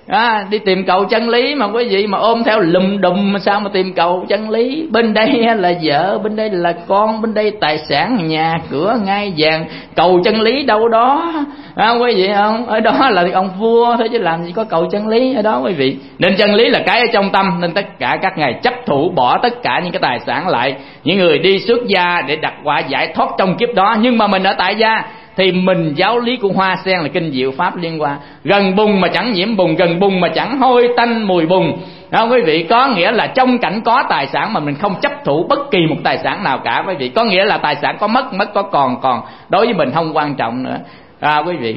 Đi tìm cầu chân lý mà quý vị mà ôm theo lùm đùm mà sao mà tìm cầu chân lý. Bên đây là vợ, bên đây là con, bên đây tài sản, nhà cửa, ngai vàng. Cầu chân lý đâu đó, quý vị không? Ở đó là ông vua thôi chứ làm gì có cầu chân lý ở đó quý vị. Nên chân lý là cái ở trong tâm. Nên tất cả các ngài chấp thủ bỏ tất cả những cái tài sản lại. Những người đi xuất gia để đặt quả giải thoát trong kiếp đó. Nhưng mà mình ở tại gia thì mình giáo lý của Hoa Sen là kinh diệu pháp liên hoa. Gần bùn mà chẳng nhiễm bùn, gần bùn mà chẳng hôi tanh mùi bùn. Quý vị, có nghĩa là trong cảnh có tài sản mà mình không chấp thủ bất kỳ một tài sản nào cả quý vị. Có nghĩa là tài sản có mất có còn đối với mình không quan trọng nữa. Quý vị,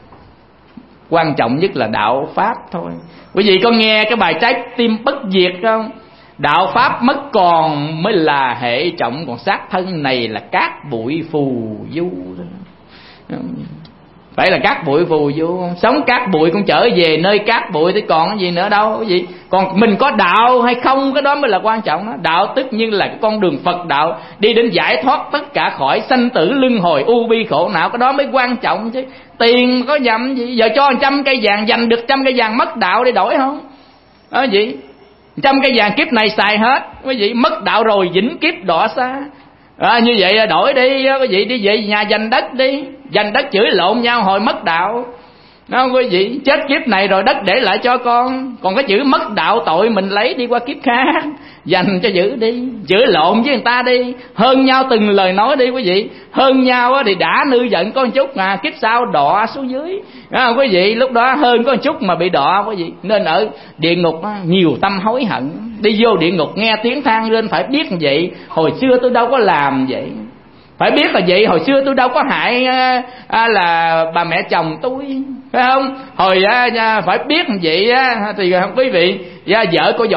quan trọng nhất là đạo pháp thôi. Quý vị có nghe cái bài Trái tim bất diệt không? Đạo pháp mất còn mới là hệ trọng, còn xác thân này là cát bụi phù du. Phải là cát bụi phù du, sống cát bụi cũng trở về nơi cát bụi thì còn cái gì nữa đâu quý vị. Còn mình có đạo hay không, cái đó mới là quan trọng đó. Đạo tất nhiên là cái con đường Phật đạo đi đến giải thoát tất cả khỏi sanh tử luân hồi u bi khổ não, cái đó mới quan trọng chứ. Tiền có nhầm gì, giờ cho 100 cây vàng, giành được 100 cây vàng mất đạo để đổi không? Đó gì? 100 cây vàng kiếp này xài hết, quý vị, mất đạo rồi vĩnh kiếp đọa xa. Như vậy là đổi đi quý vị, đi về nhà giành đất đi, giành đất chửi lộn nhau hồi mất đạo. Quý vị, chết kiếp này rồi đất để lại cho con, còn cái chữ mất đạo tội mình lấy đi qua kiếp khác, dành cho giữ đi, chửi lộn với người ta đi, hơn nhau từng lời nói đi quý vị. Hơn nhau thì đã nư giận có một chút mà kiếp sau đọa xuống dưới. Quý vị, lúc đó hơn có một chút mà bị đọa quý vị. Nên ở địa ngục nhiều tâm hối hận, đi vô địa ngục nghe tiếng than lên phải biết vậy, hồi xưa tôi đâu có làm vậy. Phải biết là vậy, hồi xưa tôi đâu có hại là bà mẹ chồng tôi, phải không? Hồi phải biết vậy thì quý vị, vợ của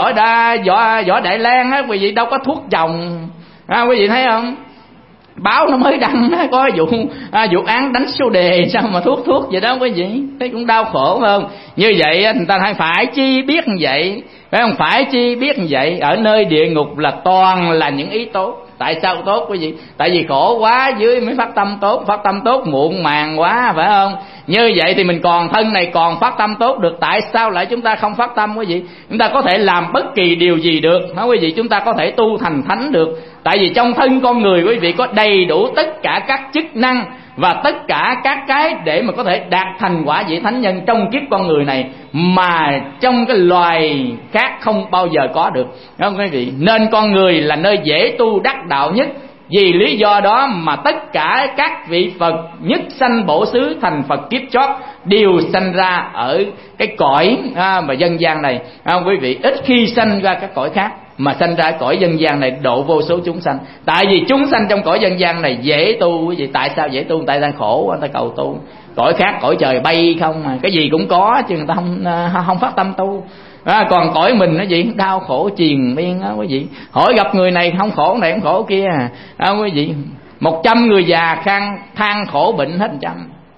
Võ Đại Lang quý vị đâu có thuốc chồng, quý vị thấy không? Báo nó mới đăng có vụ án đánh số đề, sao mà thuốc vậy đó quý vị, thấy cũng đau khổ không? Như vậy người ta phải chi biết như vậy, phải không? Phải chi biết như vậy. Ở nơi địa ngục là toàn là những ý tốt. Tại sao tốt quý vị? Tại vì khổ quá dưới mới phát tâm tốt, phát tâm tốt muộn màng quá, phải không? Như vậy thì mình còn thân này còn phát tâm tốt được, tại sao lại chúng ta không phát tâm quý vị? Chúng ta có thể làm bất kỳ điều gì được, nói quý vị, chúng ta có thể tu thành thánh được. Tại vì trong thân con người quý vị có đầy đủ tất cả các chức năng và tất cả các cái để mà có thể đạt thành quả vị thánh nhân trong kiếp con người này mà trong cái loài khác không bao giờ có được, đúng không quý vị? Nên con người là nơi dễ tu đắc đạo nhất. Vì lý do đó mà tất cả các vị Phật nhất sanh bổ xứ thành Phật kiếp chót đều sanh ra ở cái cõi mà dân gian này, quý vị, ít khi sanh ra các cõi khác mà sanh ra cõi dân gian này độ vô số chúng sanh. Tại vì chúng sanh trong cõi dân gian này dễ tu quý vị. Tại sao dễ tu? Tại người ta khổ, người ta cầu tu. Cõi khác cõi trời bay không mà cái gì cũng có chứ người ta không phát tâm tu. Còn cõi mình nó gì đau khổ triền miên á quý vị. Hỏi gặp người này không khổ này không khổ kia quý vị. 100 người già than khổ bệnh hết 100.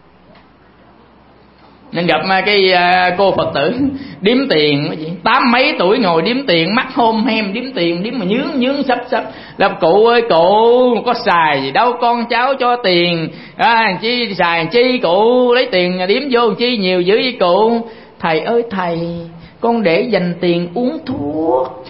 Nên gặp cái cô Phật tử điếm tiền quý vị, 80 mấy tuổi ngồi điếm tiền, mắt hôm hem điếm tiền, điếm mà nhướng sắp là cụ ơi cụ có xài gì đâu, con cháu cho tiền chi xài chi, cụ lấy tiền điếm vô chi nhiều dữ với cụ. Thầy ơi thầy, con để dành tiền uống thuốc.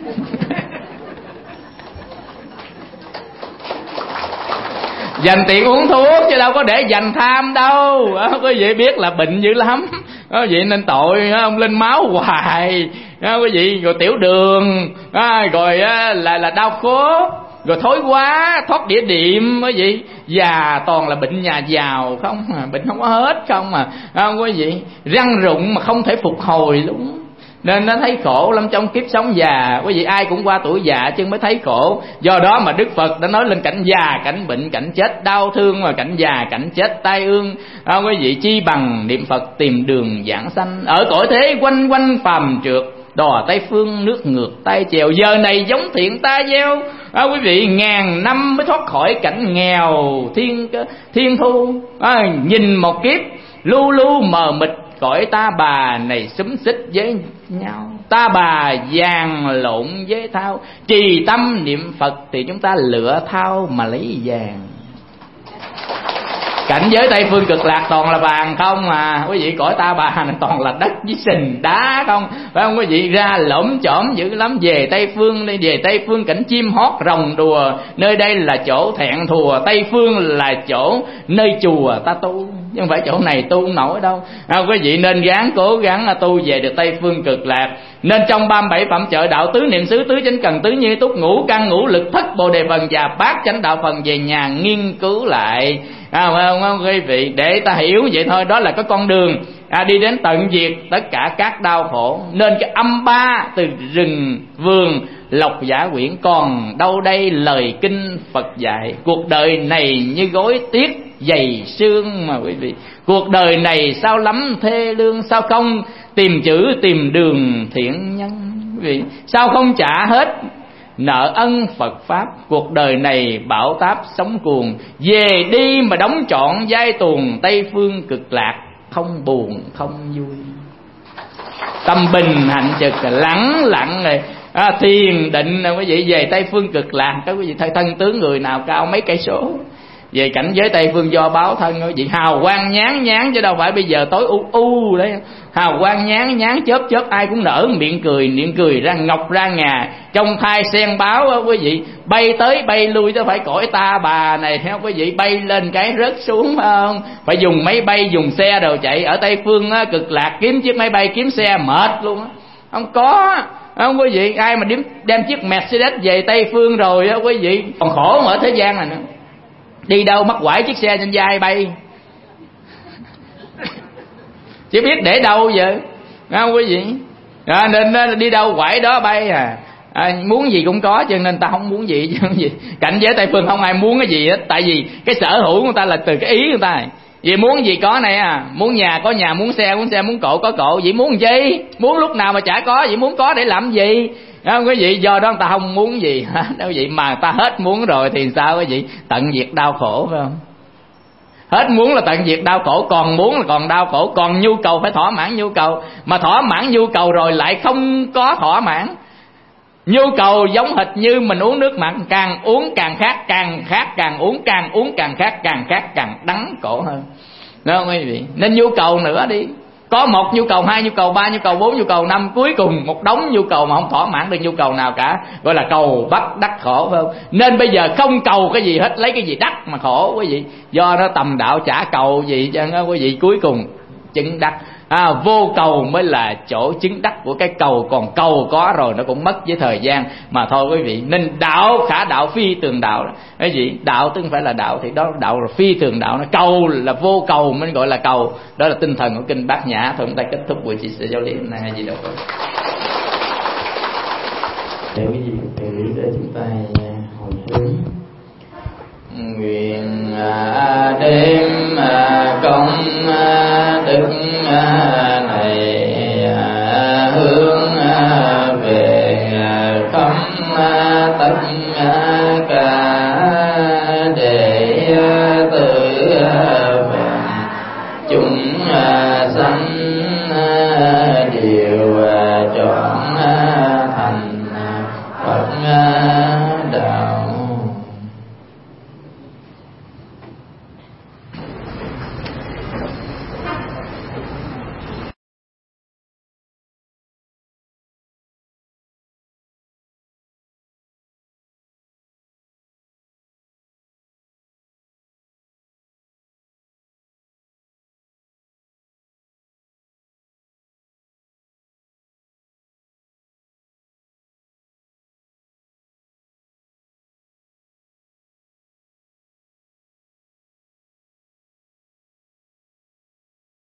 Dành tiền uống thuốc chứ đâu có để dành tham đâu. Quý vị biết là bệnh dữ lắm. Quý vị nên tội ông lên máu hoài. Quý vị rồi tiểu đường, rồi là đau khớp, rồi thối quá, thoát đĩa đệm quý vị. Già toàn là bệnh nhà giàu không à, bệnh không có hết không mà. Quý vị, răng rụng mà không thể phục hồi luôn. Nên nó thấy khổ lắm trong kiếp sống già. Quý vị, ai cũng qua tuổi già chứ mới thấy khổ. Do đó mà Đức Phật đã nói lên cảnh già, cảnh bệnh, cảnh chết, đau thương mà cảnh già, cảnh chết, tai ương. Quý vị, chi bằng niệm Phật tìm đường giảng sanh. Ở cõi thế quanh quanh phàm trượt, đò Tây phương nước ngược tay chèo. Giờ này giống thiện ta gieo. Quý vị, ngàn năm mới thoát khỏi cảnh nghèo thiên thu. Nhìn một kiếp lu lu mờ mịt, cõi ta bà này xúm xích với nhau, ta bà vàng lộn với thao. Trì tâm niệm Phật thì chúng ta lựa thao mà lấy vàng. Cảnh giới Tây Phương Cực Lạc toàn là vàng không à quý vị, cõi Ta Bà này toàn là đất với sình đá không, phải không quý vị? Ra lổm chổm dữ lắm. Về Tây Phương đi, về Tây Phương cảnh chim hót rồng đùa, nơi đây là chỗ thẹn thùa, Tây Phương là chỗ nơi chùa ta tu, chứ không phải chỗ này tu không nổi đâu. Quý vị nên gắng cố gắng tu về được Tây Phương Cực Lạc. Nên trong 37 phẩm trợ đạo, tứ niệm xứ, tứ chánh cần, tứ như túc, ngũ căn ngũ lực, thất bồ đề phần và bát chánh đạo phần về nhà nghiên cứu lại. Không quý vị, để ta hiểu vậy thôi. Đó là cái con đường đi đến tận diệt tất cả các đau khổ. Nên cái âm ba từ rừng vườn lộc giả quyển, còn đâu đây lời kinh Phật dạy. Cuộc đời này như gối tiết dày xương mà quý vị, cuộc đời này sao lắm thê lương, sao không tìm chữ tìm đường thiện nhân quý vị, sao không trả hết nợ ân Phật Pháp. Cuộc đời này bão táp sóng cuồng, về đi mà đóng trọn giai tuồng Tây Phương Cực Lạc, không buồn không vui. Tâm bình hạnh trực lắng lặng rồi thiền định quý vị, về Tây Phương Cực Lạc. Các quý vị thấy thân tướng người nào cao mấy cây số, về cảnh giới Tây Phương do báo thân quý vị, hào quang nhán nhán chứ đâu phải bây giờ tối u đấy. Hào quang nhán nhán chớp chớp, ai cũng nở miệng cười ra ngọc ra ngà, trong thai sen báo đó, quý vị, bay tới bay lui chứ phải cõi Ta Bà này theo quý vị, bay lên cái rớt xuống phải không? Phải dùng máy bay dùng xe đồ chạy. Ở Tây Phương Cực Lạc kiếm chiếc máy bay kiếm xe mệt luôn á, không có. Không quý vị, ai mà đem chiếc Mercedes về Tây Phương rồi đó quý vị, còn khổ ở thế gian này nữa. Đi đâu mắc quải chiếc xe trên vai bay chứ biết để đâu giờ, không quý vị? Nên đi đâu quải đó bay muốn gì cũng có, cho nên ta không muốn gì chứ gì. Cảnh giới Tây Phương không ai muốn cái gì hết, tại vì cái sở hữu của người ta là từ cái ý người ta. Vì muốn gì có này muốn nhà có nhà, muốn xe muốn cộ có cộ, vậy muốn gì? Muốn lúc nào mà chả có, vậy muốn có để làm gì? Không quý vị, do đó người ta không muốn gì hết đâu vậy, mà ta hết muốn rồi thì sao quý vị? Tận diệt đau khổ phải không? Hết muốn là tận diệt đau khổ, còn muốn là còn đau khổ, còn nhu cầu phải thỏa mãn nhu cầu, mà thỏa mãn nhu cầu rồi lại không có thỏa mãn. Nhu cầu giống hệt như mình uống nước mặn, càng uống càng khát, càng khát càng uống càng khát, càng khát càng đắng cổ hơn. Đúng không quý vị? Nên nhu cầu nữa đi. Có một nhu cầu, hai nhu cầu, ba nhu cầu, bốn nhu cầu, năm, cuối cùng một đống nhu cầu mà không thỏa mãn được nhu cầu nào cả, gọi là cầu bắt đắc khổ phải không? Nên bây giờ không cầu cái gì hết, lấy cái gì đắc mà khổ quý vị. Do nó tầm đạo chả cầu gì cho quý vị, cuối cùng chứng đắc. Vô cầu mới là chỗ chứng đắc của cái cầu, còn cầu có rồi nó cũng mất với thời gian mà thôi quý vị. Nên đạo khả đạo phi tường đạo, cái gì đạo tức không phải là đạo, thì đó đạo là phi tường đạo. Nó cầu là vô cầu mới gọi là cầu. Đó là tinh thần của kinh Bát Nhã. Thôi chúng ta kết thúc buổi chia sẻ giáo lý hôm nay hay gì đâu. Để quý vị từ để chúng ta hồi hướng. Nguyện đêm công đức